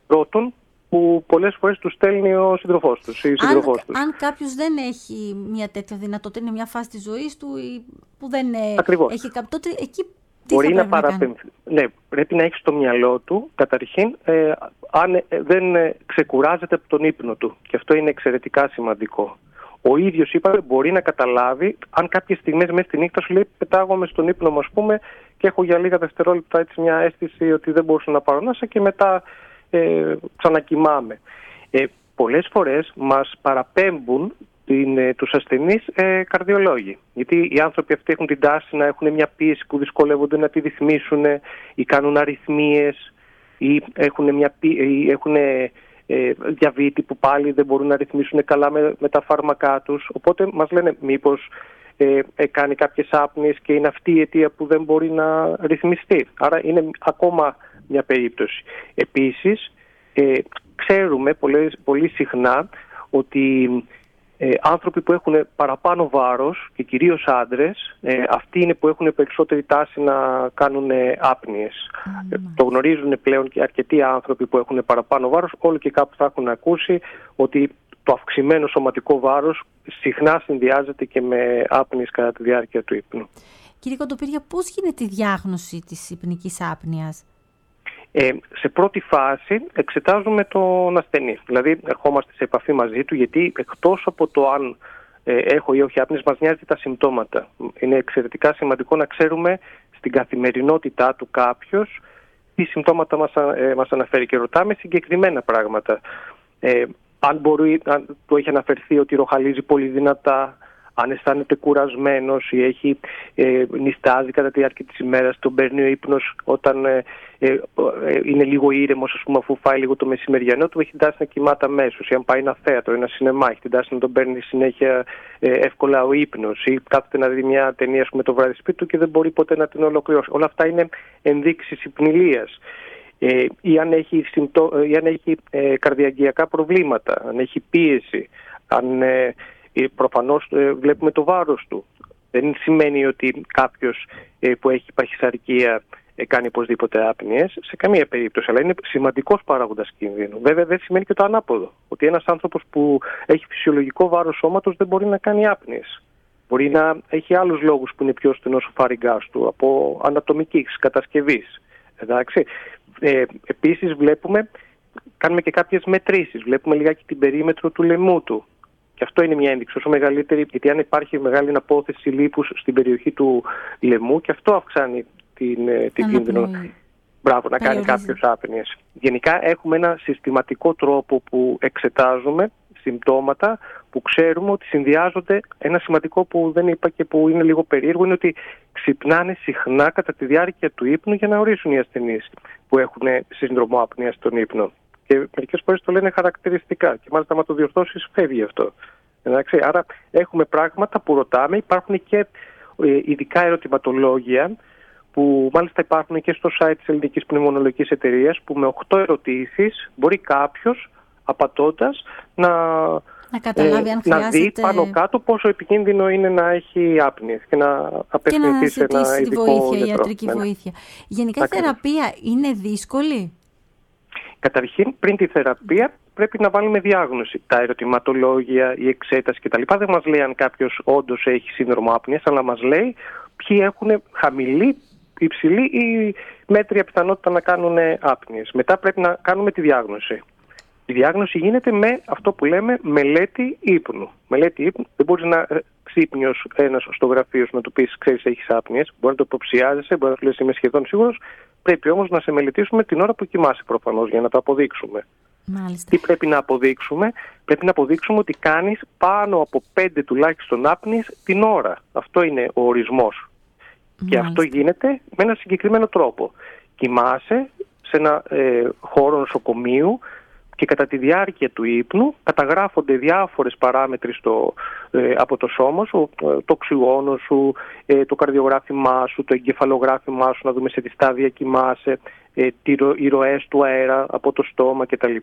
πρώτων που πολλές φορές τους στέλνει ο σύντροφός τους ή σύντροφός τους. Αν κάποιος δεν έχει μια τέτοια δυνατότητα, είναι μια φάση της ζωής του που δεν έχει κάποιο, τότε εκεί τι μπορεί θα να παραπέμφθει. Ναι, πρέπει να έχει στο μυαλό του, καταρχήν, αν δεν ξεκουράζεται από τον ύπνο του. Και αυτό είναι εξαιρετικά σημαντικό. Ο ίδιος, είπαμε, μπορεί να καταλάβει αν κάποιες στιγμές μέσα στη νύχτα σου λέει πετάγομαι στον ύπνο μου, ας πούμε, και έχω για λίγα δευτερόλεπτα έτσι μια αίσθηση ότι δεν μπορούσα να πάρω ανάσα και μετά ξανακοιμάμαι. Πολλές φορές μας παραπέμπουν τους ασθενείς καρδιολόγοι. Γιατί οι άνθρωποι αυτοί έχουν την τάση να έχουν μια πίεση που δυσκολεύονται να τη ρυθμίσουν ή κάνουν αρρυθμίες ή έχουν διαβήτη που πάλι δεν μπορούν να ρυθμίσουν καλά με τα φάρμακά τους. Οπότε μας λένε μήπως κάνει κάποιες άπνοιες και είναι αυτή η αιτία που δεν μπορεί να ρυθμιστεί. Άρα είναι ακόμα μια περίπτωση. Επίσης, ξέρουμε πολύ συχνά ότι άνθρωποι που έχουν παραπάνω βάρος και κυρίως άντρες, αυτοί είναι που έχουν περισσότερη τάση να κάνουν άπνοιες. Το γνωρίζουν πλέον και αρκετοί άνθρωποι που έχουν παραπάνω βάρος. Όλοι και κάπου θα έχουν ακούσει ότι το αυξημένο σωματικό βάρος συχνά συνδυάζεται και με άπνοιες κατά τη διάρκεια του ύπνου. Κύριε Κοντοπύρια, πώς γίνεται η διάγνωση της υπνικής άπνοιας? Σε πρώτη φάση εξετάζουμε τον ασθενή. Δηλαδή ερχόμαστε σε επαφή μαζί του, γιατί εκτός από το αν έχω ή όχι άπνοιες, μας νοιάζει τα συμπτώματα. Είναι εξαιρετικά σημαντικό να ξέρουμε στην καθημερινότητά του κάποιος τι συμπτώματα μας αναφέρει και ρωτάμε συγκεκριμένα πράγματα. Αν του έχει αναφερθεί ότι ροχαλίζει πολύ δυνατά, αν αισθάνεται κουρασμένος ή έχει νηστάζει κατά τη διάρκεια της ημέρας, τον παίρνει ο ύπνος όταν είναι λίγο ήρεμος, ας πούμε, αφού φάει λίγο το μεσημεριανό του, έχει την τάση να κοιμάται αμέσως. Ή αν πάει ένα θέατρο, ένα σινεμά, έχει την τάση να τον παίρνει συνέχεια εύκολα ο ύπνος. Ή κάθεται να δει μια ταινία, ας πούμε, το βράδυ σπίτι του και δεν μπορεί ποτέ να την ολοκληρώσει. Όλα αυτά είναι ενδείξεις υπνηλίας. Ή αν έχει καρδιαγγειακά προβλήματα, αν έχει πίεση, αν προφανώς βλέπουμε το βάρος του. Δεν σημαίνει ότι κάποιος που έχει παχυσαρκία κάνει οπωσδήποτε άπνοιες, σε καμία περίπτωση, αλλά είναι σημαντικός παράγοντας κινδύνου. Βέβαια δεν σημαίνει και το ανάποδο, ότι ένας άνθρωπος που έχει φυσιολογικό βάρος σώματος δεν μπορεί να κάνει άπνοιες. Μπορεί να έχει άλλους λόγους που είναι πιο στενός ο φαρυγγάς του, από ανατομικής κατασκευής. Εντάξει. Επίσης κάνουμε και κάποιες μετρήσεις, βλέπουμε λιγάκι την περίμετρο του λαιμού του. Και αυτό είναι μια ένδειξη όσο μεγαλύτερη, γιατί αν υπάρχει μεγάλη απόθεση λίπους στην περιοχή του λαιμού, και αυτό αυξάνει την κίνδυνο. Μπράβο, να κάνει κάποιος άπνοιες. Γενικά έχουμε ένα συστηματικό τρόπο που εξετάζουμε συμπτώματα που ξέρουμε ότι συνδυάζονται. Ένα σημαντικό που δεν είπα και που είναι λίγο περίεργο είναι ότι ξυπνάνε συχνά κατά τη διάρκεια του ύπνου για να ορίσουν οι ασθενείς που έχουν σύνδρομο άπνοιας στον ύπνο. Και μερικές φορές το λένε χαρακτηριστικά και μάλιστα άμα το διορθώσεις φεύγει αυτό. Εντάξει, άρα έχουμε πράγματα που ρωτάμε, υπάρχουν και ειδικά ερωτηματολόγια που μάλιστα υπάρχουν και στο site της Ελληνικής Πνευμονολογικής Εταιρείας, που με 8 ερωτήσεις μπορεί κάποιος απαντώντας να καταλάβει αν να δει πάνω κάτω πόσο επικίνδυνο είναι να έχει άπνοιες και να απευθυνθεί σε ένα ειδικό γιατρό. Ιατρική βοήθεια. Γενικά η θεραπεία είναι δύσκολη? Καταρχήν, πριν τη θεραπεία πρέπει να βάλουμε διάγνωση. Τα ερωτηματολόγια, η εξέταση κτλ. Δεν μας λέει αν κάποιος όντως έχει σύνδρομο άπνοιας, αλλά μας λέει ποιοι έχουν χαμηλή, υψηλή ή μέτρια πιθανότητα να κάνουν άπνοιες. Μετά πρέπει να κάνουμε τη διάγνωση. Η διάγνωση γίνεται με αυτό που λέμε μελέτη ύπνου. Μελέτη ύπνου, δεν μπορείς να ξύπνιος ένας στο γραφείο σου να του πεις ξέρεις έχεις άπνοιες, μπορεί να το υποψιάζεσαι, μπορεί να του λες είμαι σχεδόν σίγουρος. Πρέπει όμως να σε μελετήσουμε την ώρα που κοιμάσαι προφανώς για να το αποδείξουμε. Μάλιστα. Τι πρέπει να αποδείξουμε? Πρέπει να αποδείξουμε ότι κάνεις πάνω από 5 τουλάχιστον άπνοιες την ώρα. Αυτό είναι ο ορισμός. Μάλιστα. Και αυτό γίνεται με ένα συγκεκριμένο τρόπο. Κοιμάσαι σε ένα χώρο νοσοκομείου και κατά τη διάρκεια του ύπνου καταγράφονται διάφορες παράμετροι από το σώμα σου, το οξυγόνο σου, το καρδιογράφημά σου, το εγκεφαλογράφημά σου, να δούμε σε τι στάδια κοιμάσαι, οι ροές του αέρα από το στόμα κτλ.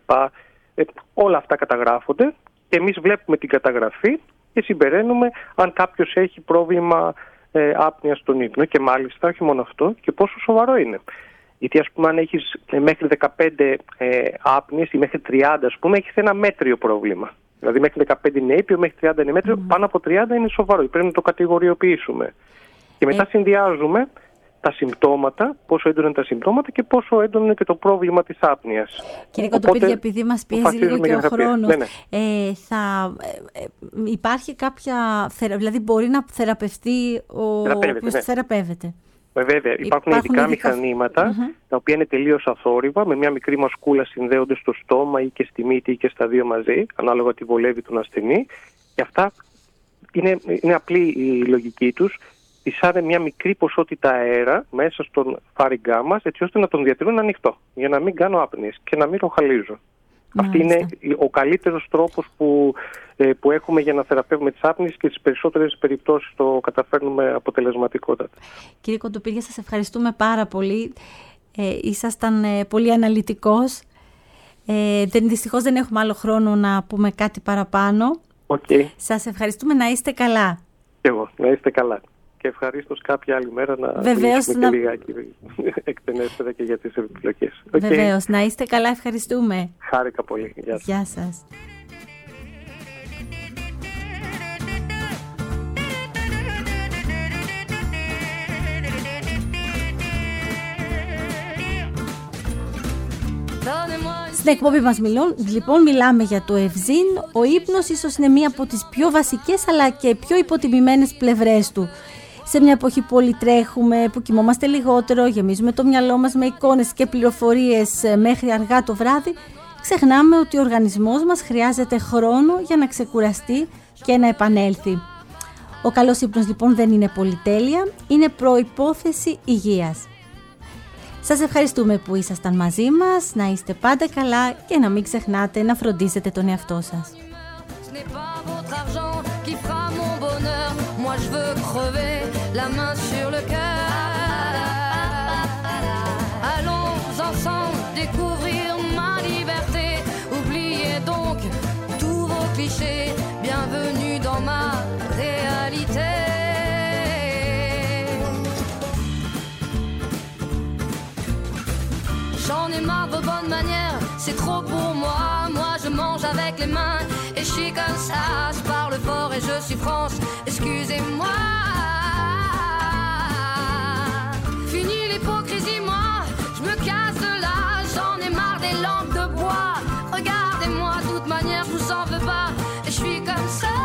Όλα αυτά καταγράφονται και εμείς βλέπουμε την καταγραφή και συμπεραίνουμε αν κάποιος έχει πρόβλημα άπνοιας στον ύπνο και μάλιστα όχι μόνο αυτό και πόσο σοβαρό είναι. Γιατί ας πούμε αν έχεις μέχρι 15 άπνοιες ή μέχρι 30 ας πούμε, έχεις ένα μέτριο πρόβλημα. Δηλαδή μέχρι 15 είναι ήπιο, μέχρι 30 είναι μέτριο, πάνω από 30 είναι σοβαρό. Πρέπει να το κατηγοριοποιήσουμε. Και μετά συνδυάζουμε τα συμπτώματα, πόσο έντονα είναι τα συμπτώματα και πόσο έντονο είναι και το πρόβλημα της άπνοιας. Κύριε Κοντοπίδη, επειδή μας πιέζει λίγο και ο χρόνος, υπάρχει κάποια, δηλαδή μπορεί να θεραπευτεί ο οποίος θεραπεύεται. Βέβαια, υπάρχουν ειδικά μηχανήματα τα οποία είναι τελείως αθόρυβα, με μια μικρή μασκούλα συνδέονται στο στόμα ή και στη μύτη ή και στα δύο μαζί, ανάλογα τι βολεύει τον ασθενή. Και αυτά είναι απλή η λογική τους. Εισάνε μια μικρή ποσότητα αέρα μέσα στον φάριγγά μας, έτσι ώστε να τον διατηρούν ανοιχτό, για να μην κάνω άπνοιες και να μην ροχαλίζω. Αυτή είναι ο καλύτερος τρόπος που έχουμε για να θεραπεύουμε τις άπνοιες και στις περισσότερες περιπτώσεις το καταφέρνουμε αποτελεσματικότατα. Κύριε Κοντοπίδη, σας ευχαριστούμε πάρα πολύ. Ήσασταν πολύ αναλυτικός. Δυστυχώς δεν έχουμε άλλο χρόνο να πούμε κάτι παραπάνω. Σας ευχαριστούμε, να είστε καλά. Και εγώ, να είστε καλά. Και ευχαρίστως κάποια άλλη μέρα να μιλήσουμε και λιγάκι εκτενέστερα και για τις επιπλοκές. Βεβαίως, να είστε καλά, ευχαριστούμε. Χάρηκα πολύ. Γεια σας. Στην εκπομπή μας λοιπόν μιλάμε για το ευζήν. Ο ύπνος ίσως είναι μία από τις πιο βασικές αλλά και πιο υποτιμημένες πλευρές του. Σε μια εποχή που όλοι τρέχουμε, που κοιμόμαστε λιγότερο, γεμίζουμε το μυαλό μας με εικόνες και πληροφορίες μέχρι αργά το βράδυ, ξεχνάμε ότι ο οργανισμός μας χρειάζεται χρόνο για να ξεκουραστεί και να επανέλθει. Ο καλός ύπνος λοιπόν δεν είναι πολυτέλεια, είναι προϋπόθεση υγείας. Σας ευχαριστούμε που ήσασταν μαζί μας, να είστε πάντα καλά και να μην ξεχνάτε να φροντίσετε τον εαυτό σας. Moi je veux crever la main sur le cœur. Allons ensemble découvrir ma liberté. Oubliez donc tous vos clichés. Bienvenue dans ma réalité. J'en ai marre de vos bonnes manières, c'est trop pour moi. Moi je mange avec les mains et je suis comme ça. Je parle fort et je suis France, excusez-moi. Fini l'hypocrisie, moi, je me casse de là. J'en ai marre des lampes de bois. Regardez-moi, de toute manière je vous en veux pas. Et je suis comme ça.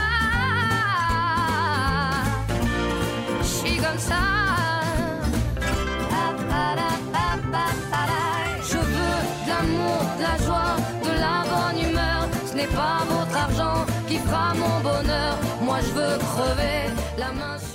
Je suis comme ça. De la joie, de la bonne humeur. Ce n'est pas votre argent qui fera mon bonheur. Moi je veux crever la main sur